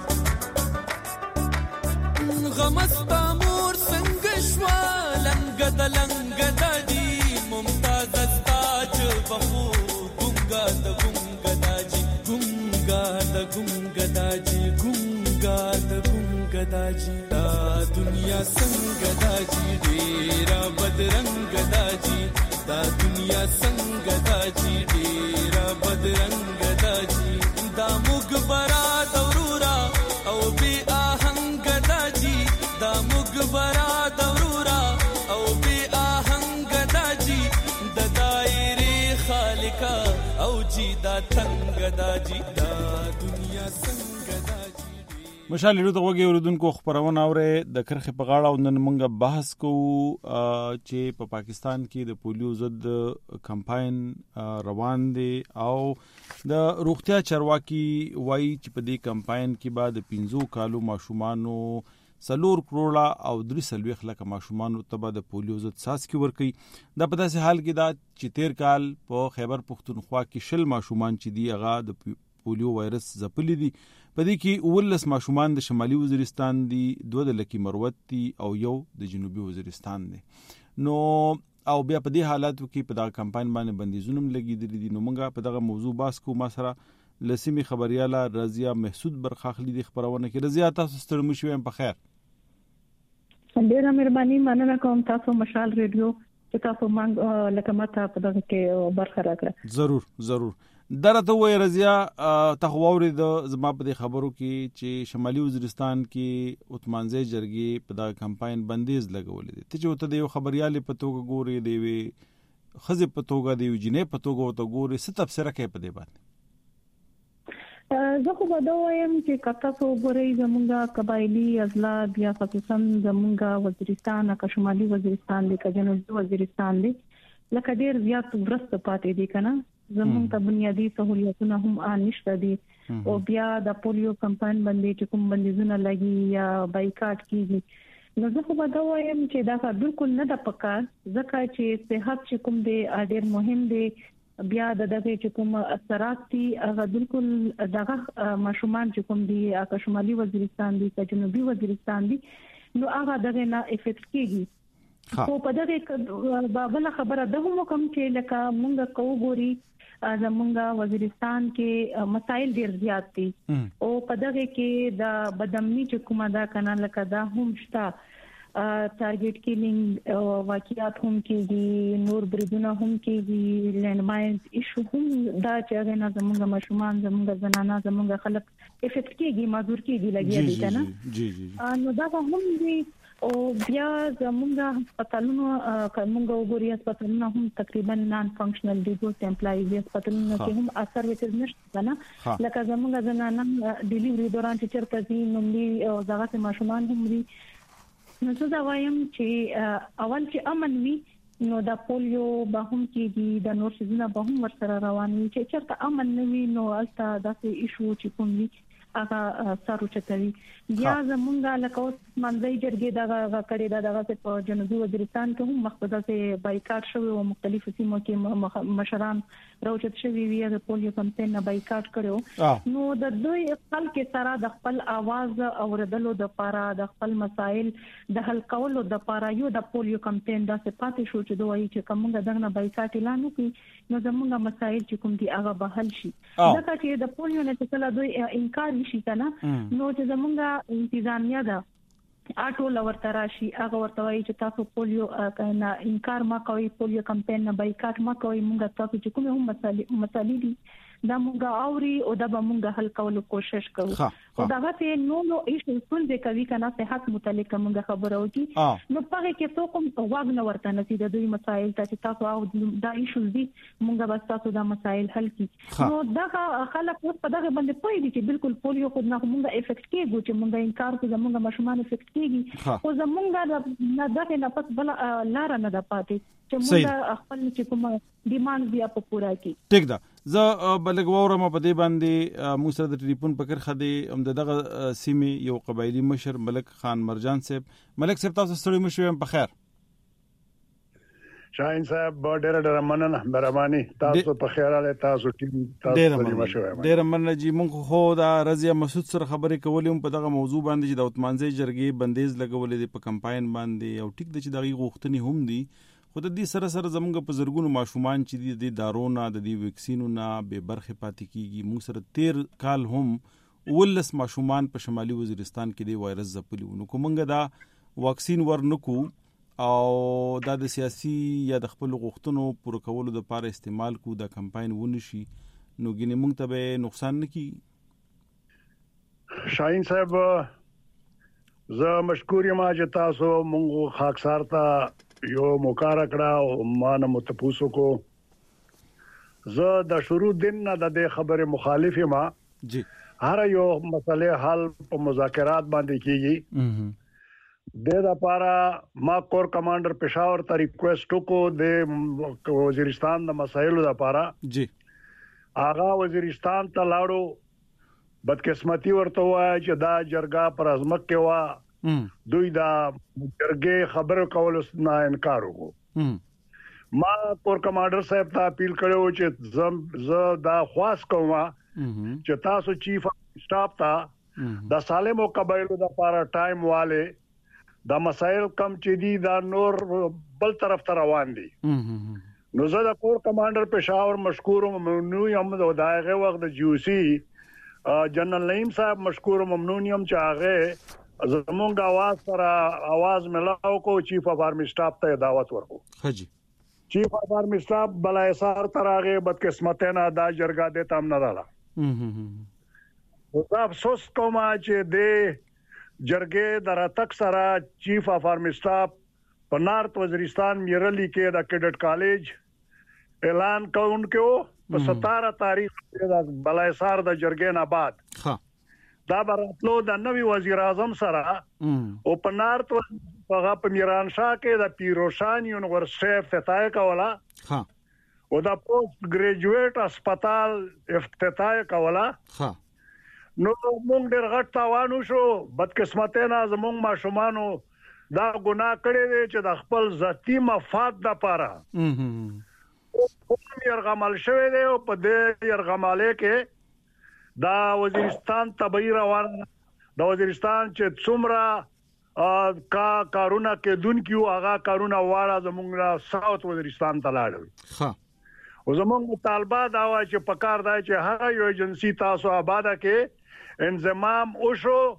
غمستا مور څنګه شوا لنګ د لنګ داجی ممتاز استاج بخو ګونګا د ګونګ داجی ګونګا د ګونګ داجی ګونګا د ګونګ داجی دا دنیا څنګه داجی ډیرا بدرنګ داجی دا دنیا څنګه داجی ډیرا بدرنګ داجی دا مغبرا دورورا او بی آهنګ داجی دا مغبرا دورورا او بی آهنګ داجی د دایره خالقا او جی دا تنگ داجی دا دنیا څنګه داجی مشال لرو ته وګي اوردونکو خبرونه اوره د کرخه په غاړه ونن مونږه بحث کوو چې په پاکستان کې د پولیو ضد کمپاین روان دی او د روغتیا چارواکي وایي چې په دې کمپاین کې بعد 15 کالو ماشومانو 4 کروڑه او 3 لک ماشومانو ته د پولیو ضد څاڅکي ورکي د په داسې حال کې دا چې 13 کال په خیبر پختونخوا کې شل ماشومان چې دی هغه د پولیو وایرس ځپلي دي په دې کې 19 ماشومان د شمالي وزیرستان دي 2 د لکی مروت دي او 1 د جنوبي وزیرستان دي نو او بیا په دې حالاتو کې په دا کمپاین باندې بندیزونه لګیدلي دي نو موږ په دغه موضوع باس کوو ما سره لسیمی خبرياله رضیا محسود برخاخلی دی خبرونه کې رضیا تاسو ستړي مو شوم په خیر ډیره مهرباني مننه کوم تاسو مشال ریډیو چې تاسو مونږ لکه ماته په دغه کې برخه راکړه ضرور درته وای رضیا تخووري د زما په خبرو کې چې شمالي وزیرستان کې اتمانځي جرګي په دا کمپاین بندیز لګولې دي ته چې ته د یو خبريالي په توګه ګوري دی وي خزه په توګه دی جنې په توګه ته ګوري ست تفسیر کوي په دې باندې زه خو به دا وایم چې کته سو ګوري زمونږه قبایلی اضلاع بیا خصوصا زمونږه وزیرستان کا شمالي وزیرستان دی کا جنوبي وزیرستان دی لکه ډیر زیات ورست پاتې دي کنه زمونږ ته بنیادی سہولیتونه هم نشته دي او بیا د پولیو کمپاین باندې چې کوم بندیزونه لګي یا بایکاټ کیږي نو زه خو به دا وایم چې دا بالکل نه د پکار ځکه چې صحت چې کوم دی ډیر مهم دی بیا د دغه چې کوم اثرات دي هغه بالکل دغه ماشومان چې کوم دي هغه شمالي وزیرستان دي که جنوبي وزیرستان دي نو هغه دغه نه افیکټ کیږي خو په دغه بل خبره ده هم کوم چې لکه مونږ کوګوري زمونږ وزیرستان کې مسائل ډیر زیات دي او په دغه کې د بدامني چې کومه دا کنه لکه دا هم شته ټارګټ کیلینګ واقعیات هم کېږي، نور بریدونه هم کېږي، لینډ ماینز ایشو هم دا چې هغه نه زموږ ماشومان زموږ زنانه زموږ خلک افیکټ کېږي، مازور کېږي لګیا دي کنه. جی نو دا هم دي او بیا زموږ هسپتالونو کومه وګوري هسپتالونو هم تقریبا نان فنکشنل دي، ګوت امپلایز هسپتالونو کې هم سرویسز نشته نه، لکه زموږ زنانه ډیلیوري دوران چې چرته دي نو دغه ماشومان هم دي. نو څه دا وایم چې اول چې امن وي نو دا پولیو به هم کېږي، د نور شیزونه به هم ورسره روان وي. چې چرته امن نه وي نو البته داسې ایشو چې کوم وي هغه سارو چتوي. بیا زمونږه لکه اوس منځي جرګې دغه کړي دغه په جنوبي وزیرستان کې هم مخبده سه بایکاټ شوی او مختلفو سیمو کې مشران راوچت شوی وی د پولیو کمپاین نه بایکاټ کړو. نو د دوی خلک سره د خپل आवाज اوریدلو د لپاره د خپل مسایل د حل کولو د لپاره یو د پولیو کمپاین د صفات شو چې دوی چې کومه دغه بایکاټ اعلان وکړي نو زمونږ مسایل چې کوم دي هغه به حل شي. دا چې د پولیو نه څخه دوی انکار شي کنه نو چې زمونږه انتظامیه ده اټول ورته راشي هغه ورته وایي چې تاسو پولیو کنه انکار ما کوي، پولیو کمپاین نه بایکاټ ما کوي، موږ تاسو چې کومه هم مسالې دي دا موږ اوري او دا به موږ حل کولو کوشش کوو. او دا غته نو ایشو څنګه کوي کنه صحت متعلق موږ خبرو کی نو پاره کې څوک واغ نه ورته نسی د دوی مسایل ته تاسو او دا ایشو دي موږ به تاسو دا مسایل حل کی. نو دا خلک په دغه باندې پوي دي چې بالکل پولیو خود نه موږ افیکټ کیږي چې موږ انکار کوو موږ ماشومان افیکټ کیږي او زمونږ نه دغه نه پس بل لار نه د پاتې چې موږ خپل چې کوم ډیماند بیا په پورا کی. ټیک ده زه بلګ وورم په دې باندې موږ سره د ټلیفون پکر خدي دغه سیمه یو قبایلی مشر ملک خان مرجان صاحب. ملک صاحب تاسو ستړي مشو په خیر؟ شاهین صاحب ډېر مننه مهرباني، تاسو په خیر اله، تاسو ډېر مننه جی. مونږ خو دا رضیا مسعود سره خبرې کولې په دغه موضوع باندې چې د اوتمانځي جرګې بندیز لګولې په کمپاین باندې او ټیک د چې دغه غوښتنې هم دي خو د دې سره سره زمونږ په زرګونو ماشومان چې د دارونه د دې ویکسینونو به برخه پاتې کیږي. موږ سره 13 کال هم ولس ماشومان په شمالي وزیرستان کې د وایرس ځپلی نو کومنګ دا واکسین ورنکو او دا د سیاسي یا د خپل غوښتنو پوره کولو د لپاره استعمال کو دا کمپاین ونشي نو ګینه موږ ته به نقصان نه کی. شاهین صاحب زه مشکور یم چې تاسو مونږ خاکسار ته یو موقع راکړه او ما نه متپوسو کو. زه د شروع دین نه د خبره مخالف یم جی. هر یو مسله حل په مذاکرات باندې کیږي. د لپاره ما کور کمانډر پېښور ته ریکوست وکړو د وزیرستان د مسایلو لپاره جی. هغه وزیرستان ته لاړو، بدقسمتي ورته وای چې دا جرګه پر ازمک کې وا دوی دا جرګه خبر کول نه انکار وکړو. ما کور کمانډر صاحب ته اپیل کړو چې زه دا خواست کوم چې تاسو چیف سټاف ته د سالمو قبایلو د لپاره ټایم والے دا مسائل کم چې دي دا نور بل طرف ته روان دي. نو زه د کور کمانډر پېښور مشکور ممنون یم د دغه وخت د جیوسی جنرال نعیم صاحب مشکور ممنون یم چې هغه زمونږ आवाज سره आवाज ملاو کو چیف اف آرمی سټاف ته دعوت ورکو. حجی چیف اف آرمی سټاف بلای سار ترغه بدقسمتانه دا جرګه د تام نه رااله. او افسوس کوم چې د جرګه دراتک سره چیف اف آرمی سټاف په نارت وزیرستان میرلی کې د کیډټ کالج اعلان کوونکو په 17 تاریخ د بلایسار د جرګې نه بعد دا براتلو د نوی وزیر اعظم سره او په نارت په میران شاه کې د پیروشان یونیورسيټي افتتاح کوله او د پوسټ ګریجویټ هسپتال افتتاح کوله. نو مونږ ډېر غټ تاوان شو، بدقسمتانه زمونږ ماشومانو دا ګناه کړی دی چې د خپل ذاتی مفاد لپاره یرغمل شوی دی او په دې یرغمالې کې دا وزیرستان طبيعي روان د وزیرستان چې څومره کارونه کې دن کیو هغه کارونه واړه زمونږ ساوث وزیرستان ته لاړل. او زمونږ مطالبه دا و چې پکار دی چې هغه یو ایجنسی تاسو آباده کې انضمام وشو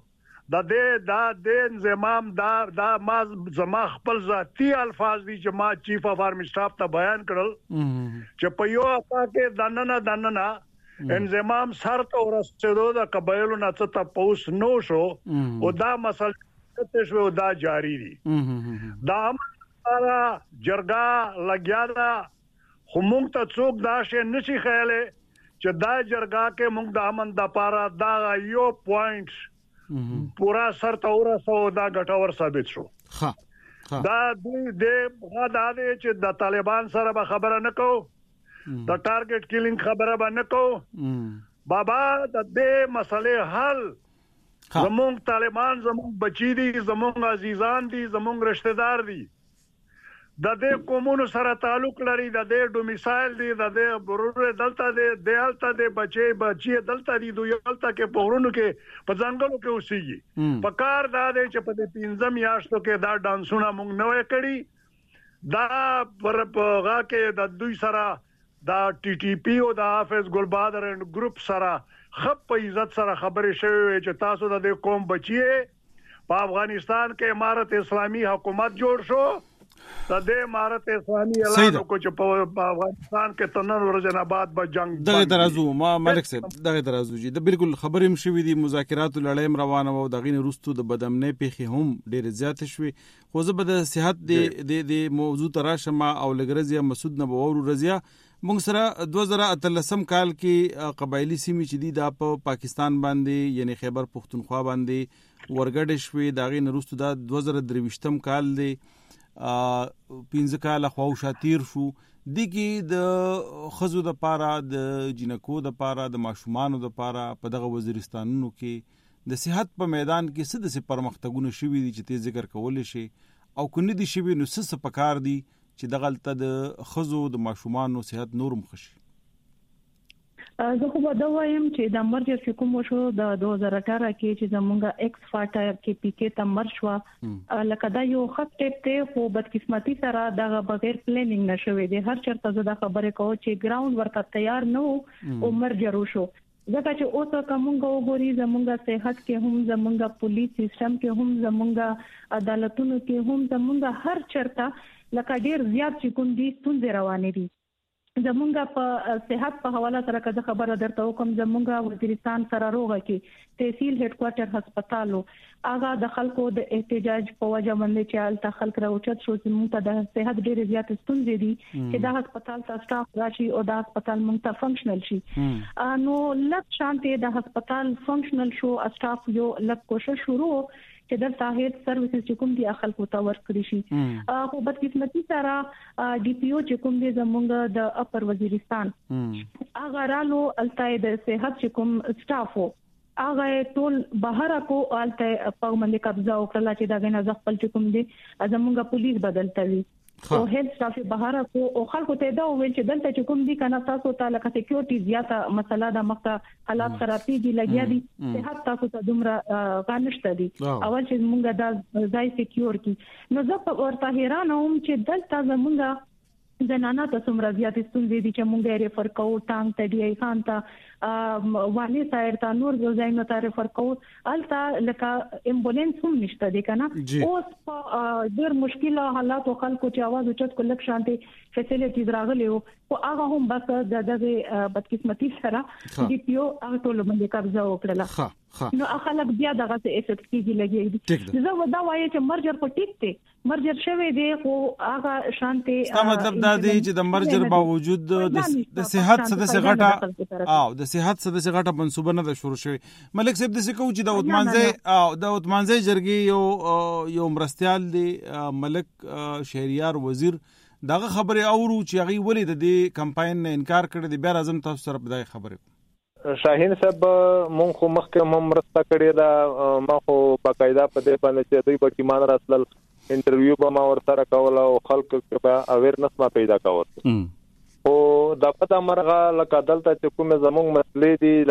د زمام دا ما زما خپل ذاتی الفاظ دي چې ما چیف اف آرمی سټاف ته بیان کړل چې په یو اپا کې دننه انضمام سر ته ورسېدو د قبایلو نه څه پوس نو شو او دا مسله ته شو دا جاری دي دا امر جرګه لګیا دا خو موږ ته څوک دا شي نشي خیاله چې دا جرګه کې موږ د امن د پاره دا یو پوینټ پورا سر ته ورسو دا ګټور ثابت شو دا د غدا دې چې د طالبان سره به خبره نکو د ټارګټ کیلینګ خبره به نکو بابا د دې مسلې حل زموږ طالبان زموږ بچی دي زموږ عزیزان دي زموږ رشتہ دار دي د دې قومونو سره تعلق لري د دې ډومیسایل دي د دې برور دلته دي دلته دي بچي دلته دي دوی دلته کې پهرونو کې په ځنګلو کې اوسېږي په کار دا دي چې په دې 15 میاشتو کې دا ډانسونه موږ نوې کړی دا پر پغا کې د دوی سره دا ټي ټي پی او د حافظ ګلبادر اند ګروپ سره خپ په عزت سره خبرې شوې چې تاسو د دې قوم بچي په افغانستان کې امارت اسلامي حکومت جوړ شو د دې امارت اسلامي اعلان وکړ چې په افغانستان کې تنن ورځې بعد به جنگ دغه درازو ما ملک صاحب دغه درازو جی د بالکل خبرې مشوي دي مذاکرات لړۍ روانه وو دغه نورستو د بدامنې پیخي هم ډېر زیات شوي خو زه به د صحت د موضوع تراشمه او لګرزیا مسعود نبوور رضیا موږ سره 2013 کال کې قبایلی سیمې چې دي د پاکستان باندې یعنی خیبر پختونخوا باندې ورګډ شوي دغه نورستو د 2023 کال دی 15 کال خو شاتیر شو دګي د خزو د پاره د جنکو د پاره د ماشومانو د پاره په دغه وزیرستانونو کې د صحت په میدان کې څه د پرمختګونه شوي دي چې ته ذکر کول شي او کني دي شوي نو څه پکار دي چې دغلطه د خزو د ماشومانو صحت نورم خشي زه خو به دا وایم چې د مرجر چې کوم شو د 2018 کې چې زمونږه ایکس فاټر کې پی کې تمر شو لکه دا یو خط ته خو بدقسمتي سره د بغیر پلانینګ نشوي د هر چرته زه د خبرې کوم چې ګراوند ورته تیار نه او مرجر شو ځکه چې اوس کومه وګوري زمونږه صحت کې هم زمونږه پولیس سیستم کې هم زمونږه عدالتونو کې هم زمونږه هر چرته لکه ډیر زیات چې کوم دي ستونزې روانې دي زمونږه په صحت په حواله سره کده خبره درته کوم زمونږه وزیرستان سره روغه کې تحصیل هډ کوارټر هسپتالو اغه د خلکو د احتجاج په وجه باندې چې ال خلک راوچت شو زمونږ ته د صحت ډېر زیات ستونزې دي چې د هسپتال ته سټاف راشي او د هسپتال مونږ ته فنکشنل شي نو لږ شانته د هسپتال فنکشنل شو سټاف یو لږ کوشش شروع چې د تاهید سرویسز چې کوم دي خلکو ته ورکړي شي خو بدقسمتي سره ډي پی او چې کوم دي زمونږ د اپر وزیرستان هغه رالو التای د صحت چې کوم سټافو هغه ټول بهر کو الته په باندې قبضه وکړه چې دا غنه خپل چې کوم دي زمونږ پولیس بدلتوي او هیلث سټاف بهر کو او خلکو ته دا ویل چې دلته چې کوم دي کنه تاسو ته لکه سکیورټي زیاته مسله د مخه حالات خرابېږي لګیا دي صحت تاسو ته دومره غانشته دي اول چې موږ دا ځای سکیور کی نو زه ورته حیران وم چې دلته زمونږ زنانه ته څومره زیات ستونزې دي چې مونږ یې ریفر کوو ټانګ ته دی خان ته وانی سایر ته نور ځایونه ته ریفر کوو الته لکه امبولانس هم نشته دي کنه اوس په ډېر مشکل حالات او خلکو چې आवाज اوچت کو لک شانتي فیسیلیټیز راغلي او هغه هم بس د بدقسمتي سره ډي پی او هغه ټول باندې قبضه وکړه نو خلک بیا دغه افیکټیږي لګي زه ودا وایم چې مرجر په ټیک ته مرجر شوی دی خو هغه شانتي مطلب دا دی چې د مرجر باوجود د صحت سدسه غټه او د صحت سدسه غټه منسوبه نه شروع شوی ملک صاحب د څه کو چې د عثمانزي جرګي یو مرستيال دی ملک شهریار وزیر دغه خبره اورو چې هغه ولې د دې کمپاین نه انکار کړی دی بیا راځم تاسو سره په دغه خبره شاهین صاحب مونږ خو مخکې هم مرسته کړې ده ما خو باقاعده په دې باندې چې دوی په ایمان راتلل انټرویو به ما ورسره کول او خلکو په اویرنس ما پیدا کول او د پته مرغه لکه دلته چې کوم زمونږ مسلې دي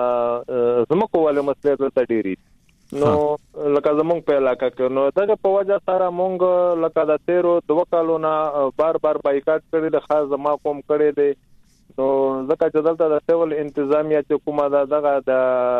لا زموږ ولې مسلې دلته ډېری نو لکه زمونږ په علاقه کې نو دغه په وجه سره مونږ لکه د 13 کالو نه بار بایکاټ کړی د خاص زما کوم کړی دی نو ځکه چې دلته د سیول انتظامیه چې کومه دغه د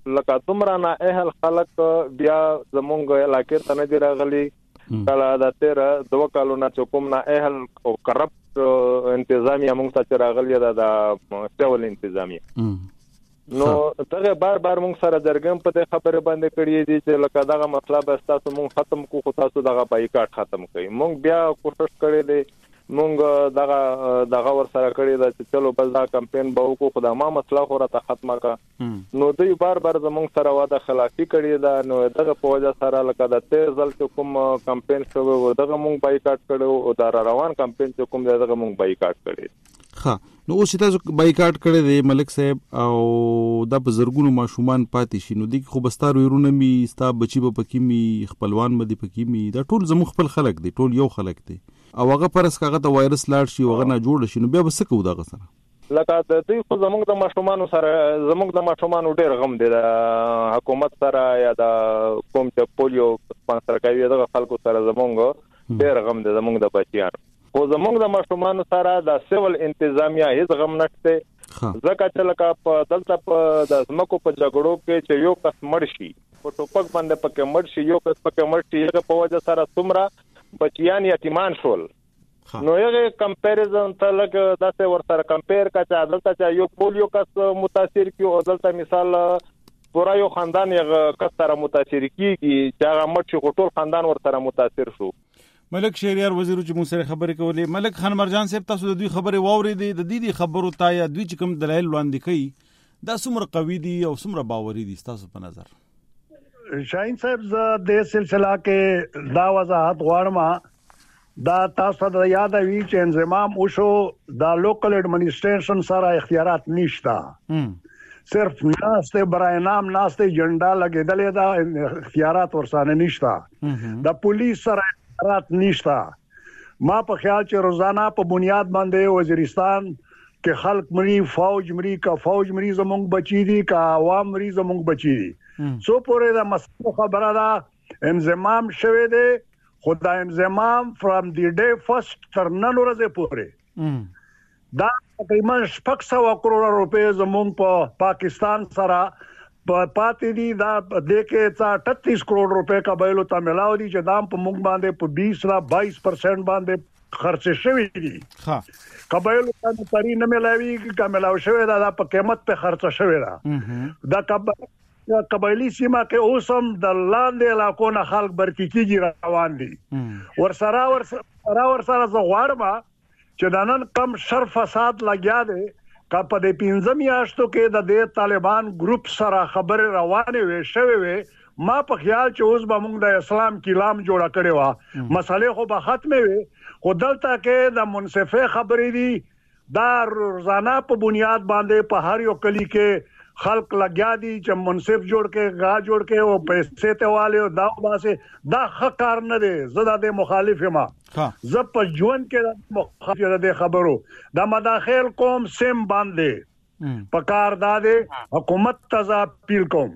لکه دومره نه اهل خلک بیا زمونږ علاقې ته نه دي راغلي کله د 13 کالو نه کوم نه اهل او کرپټ انتظامیه موږ ته راغلي د سیول انتظامیه نو دغه بار موږ سره درګم په دې خبره باندې کړی دي چې لکه دغه مطلب تاسو موږ ختم کو خو تاسو دغه بایکاټ ختم کړئ موږ بیا کوشش کړی دی موږ دغه ور سره کړی دا چې چلو بل دا کمپاین به وکړو خو دا ما مسله خو راته ختمه کا نو دوی بار زموږ سره واده خلافي کړی دا نو دغه په وجه سره لکه د تیزل کوم کمپاین شو دغه موږ بایکاټ کړو او دا روان کمپاین چې کوم دغه موږ بایکاټ کړی ها نو اوس تاسو بایکاټ کړی دی ملک صاحب او د بزرګونو ماشومان پاتې شي نو د خو بستار ويرونه می ستا بچي په پکې می خپلوان مدي پکې می دا ټول زمو خپل خلک دي ټول یو خلک دي او هغه پرس کاغه ته وایرس لاړ شي هغه نه جوړ شي نو بیا بس کو دا سره لکه د دې خو زموږ د ماشومان سره زموږ د ماشومان ډېر غم دي د حکومت سره یا د کوم چې پولیو سپانسر کوي دغه خلکو سره زموږ ډېر غم دي زموږ د بچیانو خو زموږ د ماشومان سره د سیول انتظامیه هیڅ غم نشته ځکه چې لکه په دلته په د زمکو په جګړو کې چې یو کس مړ شي په ټوپک باندې پکې مړ شي یو کس پکې مړ شي هغه په وجه سره څومره بچیان یتیمان شول نو یو کمپیریزن ته لکه داسې ورسره کمپیر کا چې دلته چې یو پولیو کس متاثر کیو او دلته مثال پورا یو خاندان یو کس سره متاثر کیږي چې هغه مړ شي ټول خاندان ورسره متاثر شو ملک شهریار وزیر چې موږ سره خبرې کولې ملک خان مرجان صاحب تاسو د دوی خبرې واورېدې د دې خبرو ته یا دوی چې کوم دلایل وړاندې کوي دا څومره قوي دي او څومره باوري دي تاسو په نظر شاهین صاحب د سلسله کې دا وضاحت غواړم دا تاسو ته یاد وي چې انضمام وشو دا لوکل اډمنسټریشن سره اختیارات نشته صرف ناسته برای نام ناسته جنډا لګیدلې دا اختیارات ورسانه نشته د پولیس سره رات نشتا ما په خیال چې روزانه په بنیاد باندې وزیرستان کې خلک مری فوج مری کا فوج مری زمونږ بچی دي کا عوام مری زمونږ بچی دي سو پورې دا مسله خبره ده انضمام شوه دي خدا انضمام فرام دی ډے فرست تر نن ورځې پورې دا تقریبا 600 کروڑ روپے زمونږ په پاکستان سره پاتې دي دا د کې 38 کروڑ روپے قبایلو ته ملاو دي چې دام په موږ باندې په 20% باندې خرچ شوی دي ها قبایلو ته پری نه ملاوي کې ملاو شوی دا په قیمت په خرچ شوی دا قبایلی سیمه کې اوسم د لاندې علاقو نه خلک برکی کیږي روان دي ورسره زغواړم چې د نن کم شر فساد لګیا دي کا په دې 15 میاشتو کې د دې طالبان ګروپ سره خبره روانه وي شوی وي ما په خیال چې اوس به موږ د اسلام کلام جوړه کړي وا مسالې خو به ختمه وي خو دلته کې د منصفه خبرې دي دا روزانه په بنیاد باندې په هر یو کلی کې خلق لګیا دي چې منصف جوړ کې غا جوړ کې او پیسې ته والے او دا واسه دا خکار نه دي زدا د مخالف ما ز په ژوند کې مخالف د خبرو دا مداخل کوم سیم باندې پکار داده حکومت تزا پیل کوم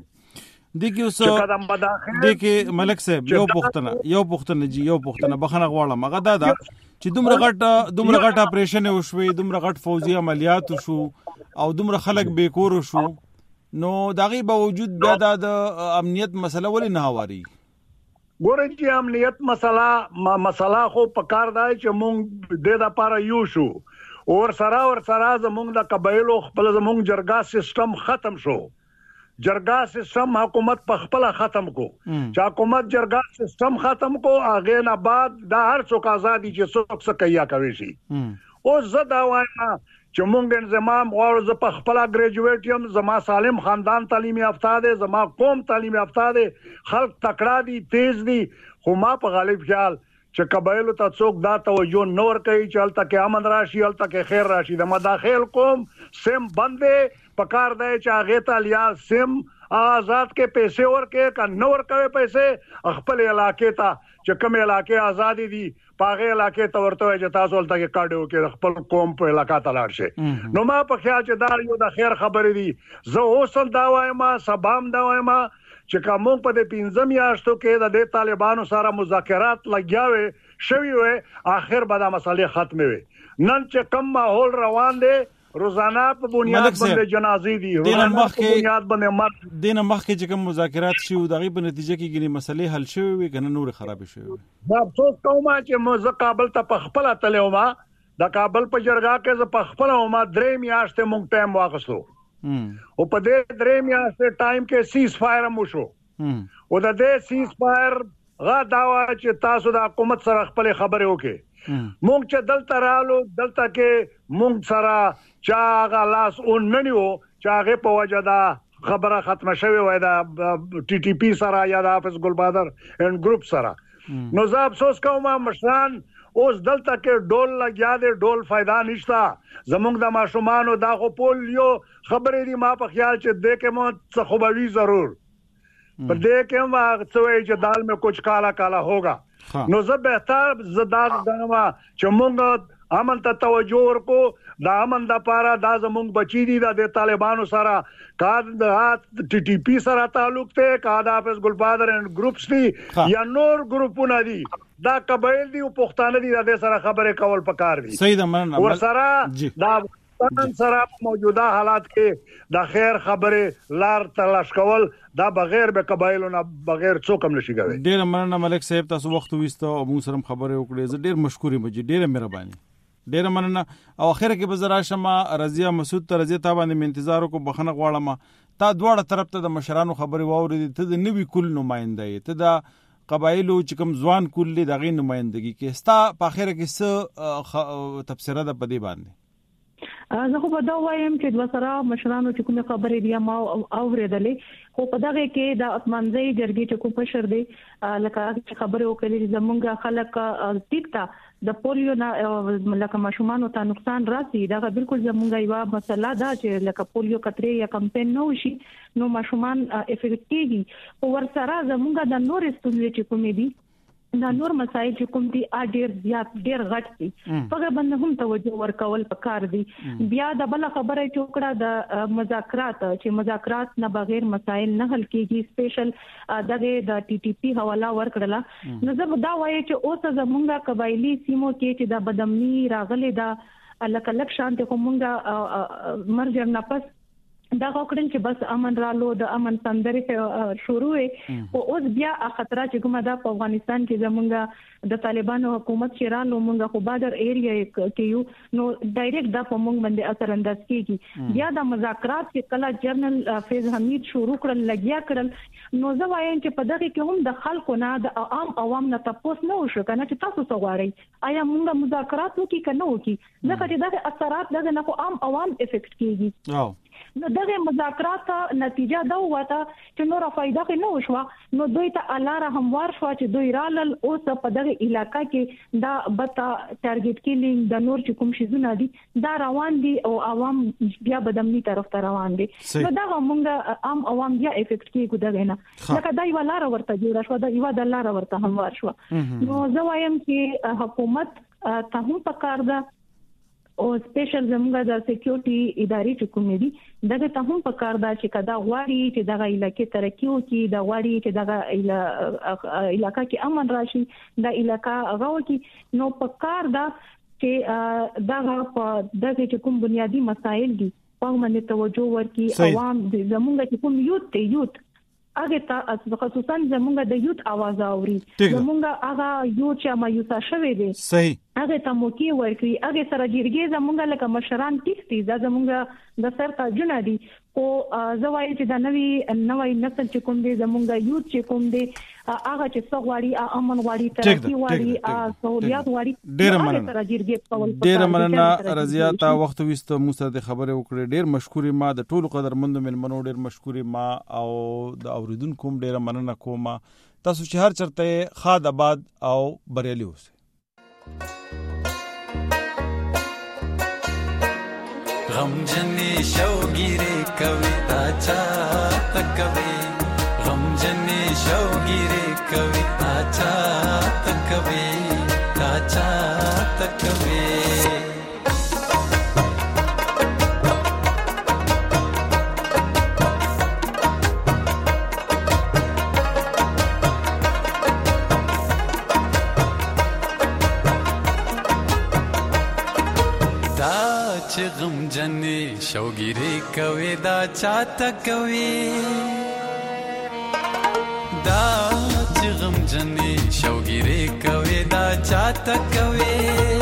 دیکھو ملک صاحب یو پختنه بخنه غواړم هغه دا چې دومره غټ اپریشن وشوي دومره غټ فوزي عملیات وشو او دومره خلک بیکور شو نو دغه باوجود بیا د امنیت مسله ولې نه هواري ګورئ چې امنیت مسله خو پکار دی چې مونږ د لپاره یو شو اور سره زمونږ د قبایلو خپل زمونږ جرګه سیستم ختم شو جرګه سیستم حکومت په خپل ختم کو چې حکومت جرګه سیستم ختم کو اغه نه بعد د هر څوک ازادي چې څوک څه کیا کوي شي او زدا وایم چې مونږ انضمام غواړو ز په خپل ګریجویټ یم زما سالم خاندان تعلیمي یافته دي زما قوم تعلیمي یافته دي خلک تکړه دي تیز دي خو ما په غالب خیال چې قبایلو ته څوک دا توجه نور کوي چې الته کې امن راشي الته کې خیر راشي د مداخل قوم سیم بندې پکار دی چې هغه ته لیا سیم آزاد کې پیسې ورکې کا نور کوي پیسې خپل علاقې ته چې کوم علاقې آزادي دي پاغه علاقې ته ورته چې تاسو ولته کې کاډو کې خپل قوم په علاقې ته لاړ شي نو ما په خیال چې دا یو د خیر خبرې دي زه اوسم دا وایم سبام دا وایم چې کوم په دې 15 میاشتو کې د طالبانو سره مذاکرات لګیاوي شوی وي اخر به دا مسلې ختمه وي نن چې کم ماحول روان دي روزانه په بنیاد باندې جنازې دي، روزانه په بنیاد باندې مرګ. دینه مخکې چې کوم مذاکرات شي او دغه په نتیجه کې ګنې مسلې حل شوي وي کنه نور خراب شوي وي. دا افسوس کوم چې مو کابل ته په خپل تلو ما د کابل په جرګه کې ز په خپل ما درې میاشتې مونږ ټایم واغستو او په دې درې میاشتې ټایم کې سیز فایر مو شو او د دې سیز فایر غا داوا چې تاسو د حکومت سره خپل خبرې وکړي. مونږ چې دلته رالو دلته کې مونږ سره چا غا لاس اون ننیو چې هغه په وجه دا خبره ختمه شوی وای دا ټي ټي پی سره یا د حافظ ګلبادر اند ګروپ سره. نو زه افسوس کوم مشران اوس دلته کې ډول لګیا دی، ډول فائدہ نشتا. زمونږ د ماشومانو دا خو پولیو خبرې دي، ما په خیال چې دې کې مو څه خوبوي ضرور پر دې کې ما څوې چې دال میں کچھ کالا کالا ہوگا. نو زه بهتر زدا غنما چې مونږ امن ته توجه ورکو. دا امن د پاره دا زمونږ بچی دي د طالبانو سره کار د ټي ټي پی سره تعلق ته کا د حافظ ګلبادر اند ګروپس دي یا نور ګروپونه دي، دا قبایل دي او پښتانه دي د سره خبرې کول پکار دي. صحیح ده مننه. ور سره دا پاکستان سره موجوده حالات کې د خیر خبره لار تلاش کول دا بغیر به قبایلو نه بغیر څوک هم نشي کوي. ډیر مننه ملک صاحب، تاسو وخت وېسته او موږ سره خبرې وکړې. زه ډیر مشکور یم، ډیر مهرباني، ډیر مننه. او اخر کې به زرا شمه رضیا مسعود ته رضیا تا باندې انتظار وکړو، بخنه غواړم. تا دواړه طرف ته د مشرانو خبرې واورېدې، ته د نوي کل نماینده یې، ته د قبایلو چې کوم ځوان کل دی دغه نمائندګي کې ستا په اخر کې څه تفسیره ده په دې باندې؟ زه خو په دا وایم چې د وسره مشرانو چې کومه خبرې دی ما اوریدلې، خو په دغه کې د اتمنځي جرګې چې کوم پشر دی لکه خبرې وکړي زمونږ خلک ټیکتا د پولیو نه لکه ماشومان ته نقصان راسي. دا بالکل زمونږ یو مسله ده چې لکه پولیو کتري یا کمپین نه وشي نو ماشومان افیکټ کیږي. او ورسره زمونږ د نور ستونزې چې کومې دي دا نور مسایل چې کوم دي ډیر زیات ډیر غټ دي، هغه باندې هم توجه ورکول پکار دي. بیا د بل خبره چوکړه د مذاکرات چې مذاکرات نه بغیر مسایل نه حل کیږي، سپیشل دغه د ټي ټي پی حواله ورکړه. نو زه دا وایم چې اوس زمونږه قبایلی سیمو کې چې د بدامنی راغلي دا لکه شانته کومه مرجر نفس دا غوړل چې بس امن رالو د امن سندري شروع او اوس بیا خطر چې کومه د افغانستان کې زمونږ د طالبانو حکومت شیرانو مونږ خو بادر ایریا کې یو نو ډایرکټ د پمونږ باندې اثر انداز کیږي. بیا د مذاکرات چې کله جنرال فیض حمید شروع کړل لګیا کړل نو زه وایم چې په دغه کې هم د خلکو نه د عوام نه تاسو نه وشو کنه چې تاسو څه غواړئ، آیا مونږ مذاکرات وکړو کنه وکړو، ځکه چې دغه اثرات دغه نه عوام افیکټ کیږي. نو دغه مذاکرات نتیجه دا وته چې نور فائدہ نه وشو، نو دوی ته الله هموار شو چې دوی رالل اوس په دغه علاقې کې دا بتا ټارګټ کیلینګ د نور چې کوم شیزونه دي دا روان دي او عوام بیا بدامنی طرف ته روان دي. نو دا موږ عوام بیا افیکټ کیږي دغه نه لکه دا یو لار ورته جوړ شو، دا یو د لار ورته هموار شو. نو زه وایم چې حکومت ته هم پکار ده او سپیشل زموږ د سکیورټي ادارې چې کومې دي دغه ته هم پکار ده چې کدا غواړي چې دغه علاقې ترقی وکړي، د غواړي چې دغه علاقې کې امن راشي، د علاقې غوړ کې نو پکار ده چې دغه په دغه چې کوم بنیادی مسایل دي په باندې توجه ورکړي. عوام زموږ چې کوم یوت هغه ته خصوصا زموږ د یوت आवाज اوري، زموږ هغه یو چې مایوسه شوی دی صحیح هغه ته موقع ورکړي، هغه سره جرګې زموږ لکه مشران کیستي زموږ د سر تاجونه دي. او زوایي چې د نوې نسل چې کوم دي زموږ یوت چې کوم دي هغه چې څغواړي امن غواړي ترقی غواړي سہولیات غواړي. ډیر مننه رضیا تا وخت وست مو سره د خبره وکړه، ډیر مشکورې ما د ټولو قدرمند ملمنو ډیر مشکورې ما او د اوریدونکو ډیر مننه کوم. تاسو چې هر چرته خاد آباد او بریالي اوسئ. غم جنې شوګیره کوي تا چا تکوي، غم جنې شوګیره کوي تا چا تکوي، تا چا تکوي. چې غم جنې شوګيري کوي دا چاته کوي دا چې غم جنې شوګيري کوي دا چاته کوي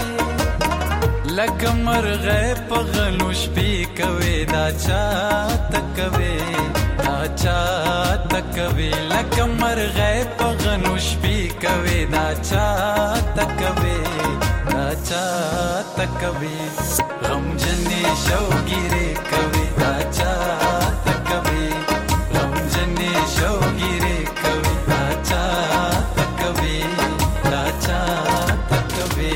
لکه مرغه په غلو شپې کوي دا چاته کوي دا چاته کوي لکه مرغه په غلو شپې کوي دا چاته کوي دا چاته کوي غم جنې شوګيري کوي دا چاته کوي غم جنې شوګيري کوي دا چاته کوي دا چاته کوي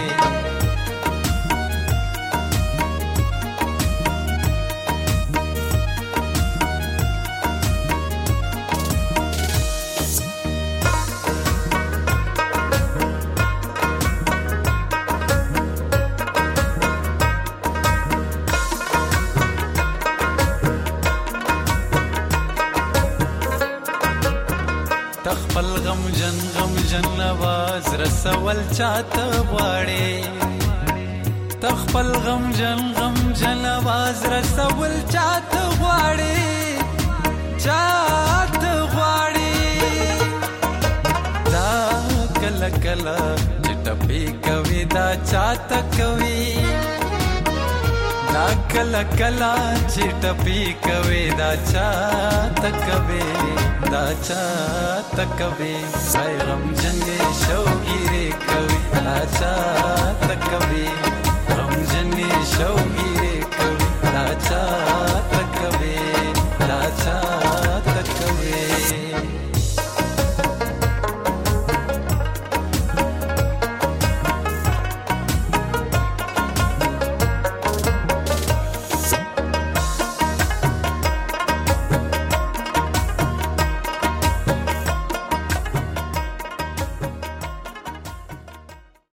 تخپل غم جن आवाज رسول چاته غواړي تخپل غم جن आवाज رسول چاته غواړي چاته غواړي دا کله کله چټپی کوي دا چاته کوي دا کله کله چټپی کوي دا چاته کوي دا چاته کوي سای غم جنې شوګيري کوي دا چاته کوي غم جنې شوګيري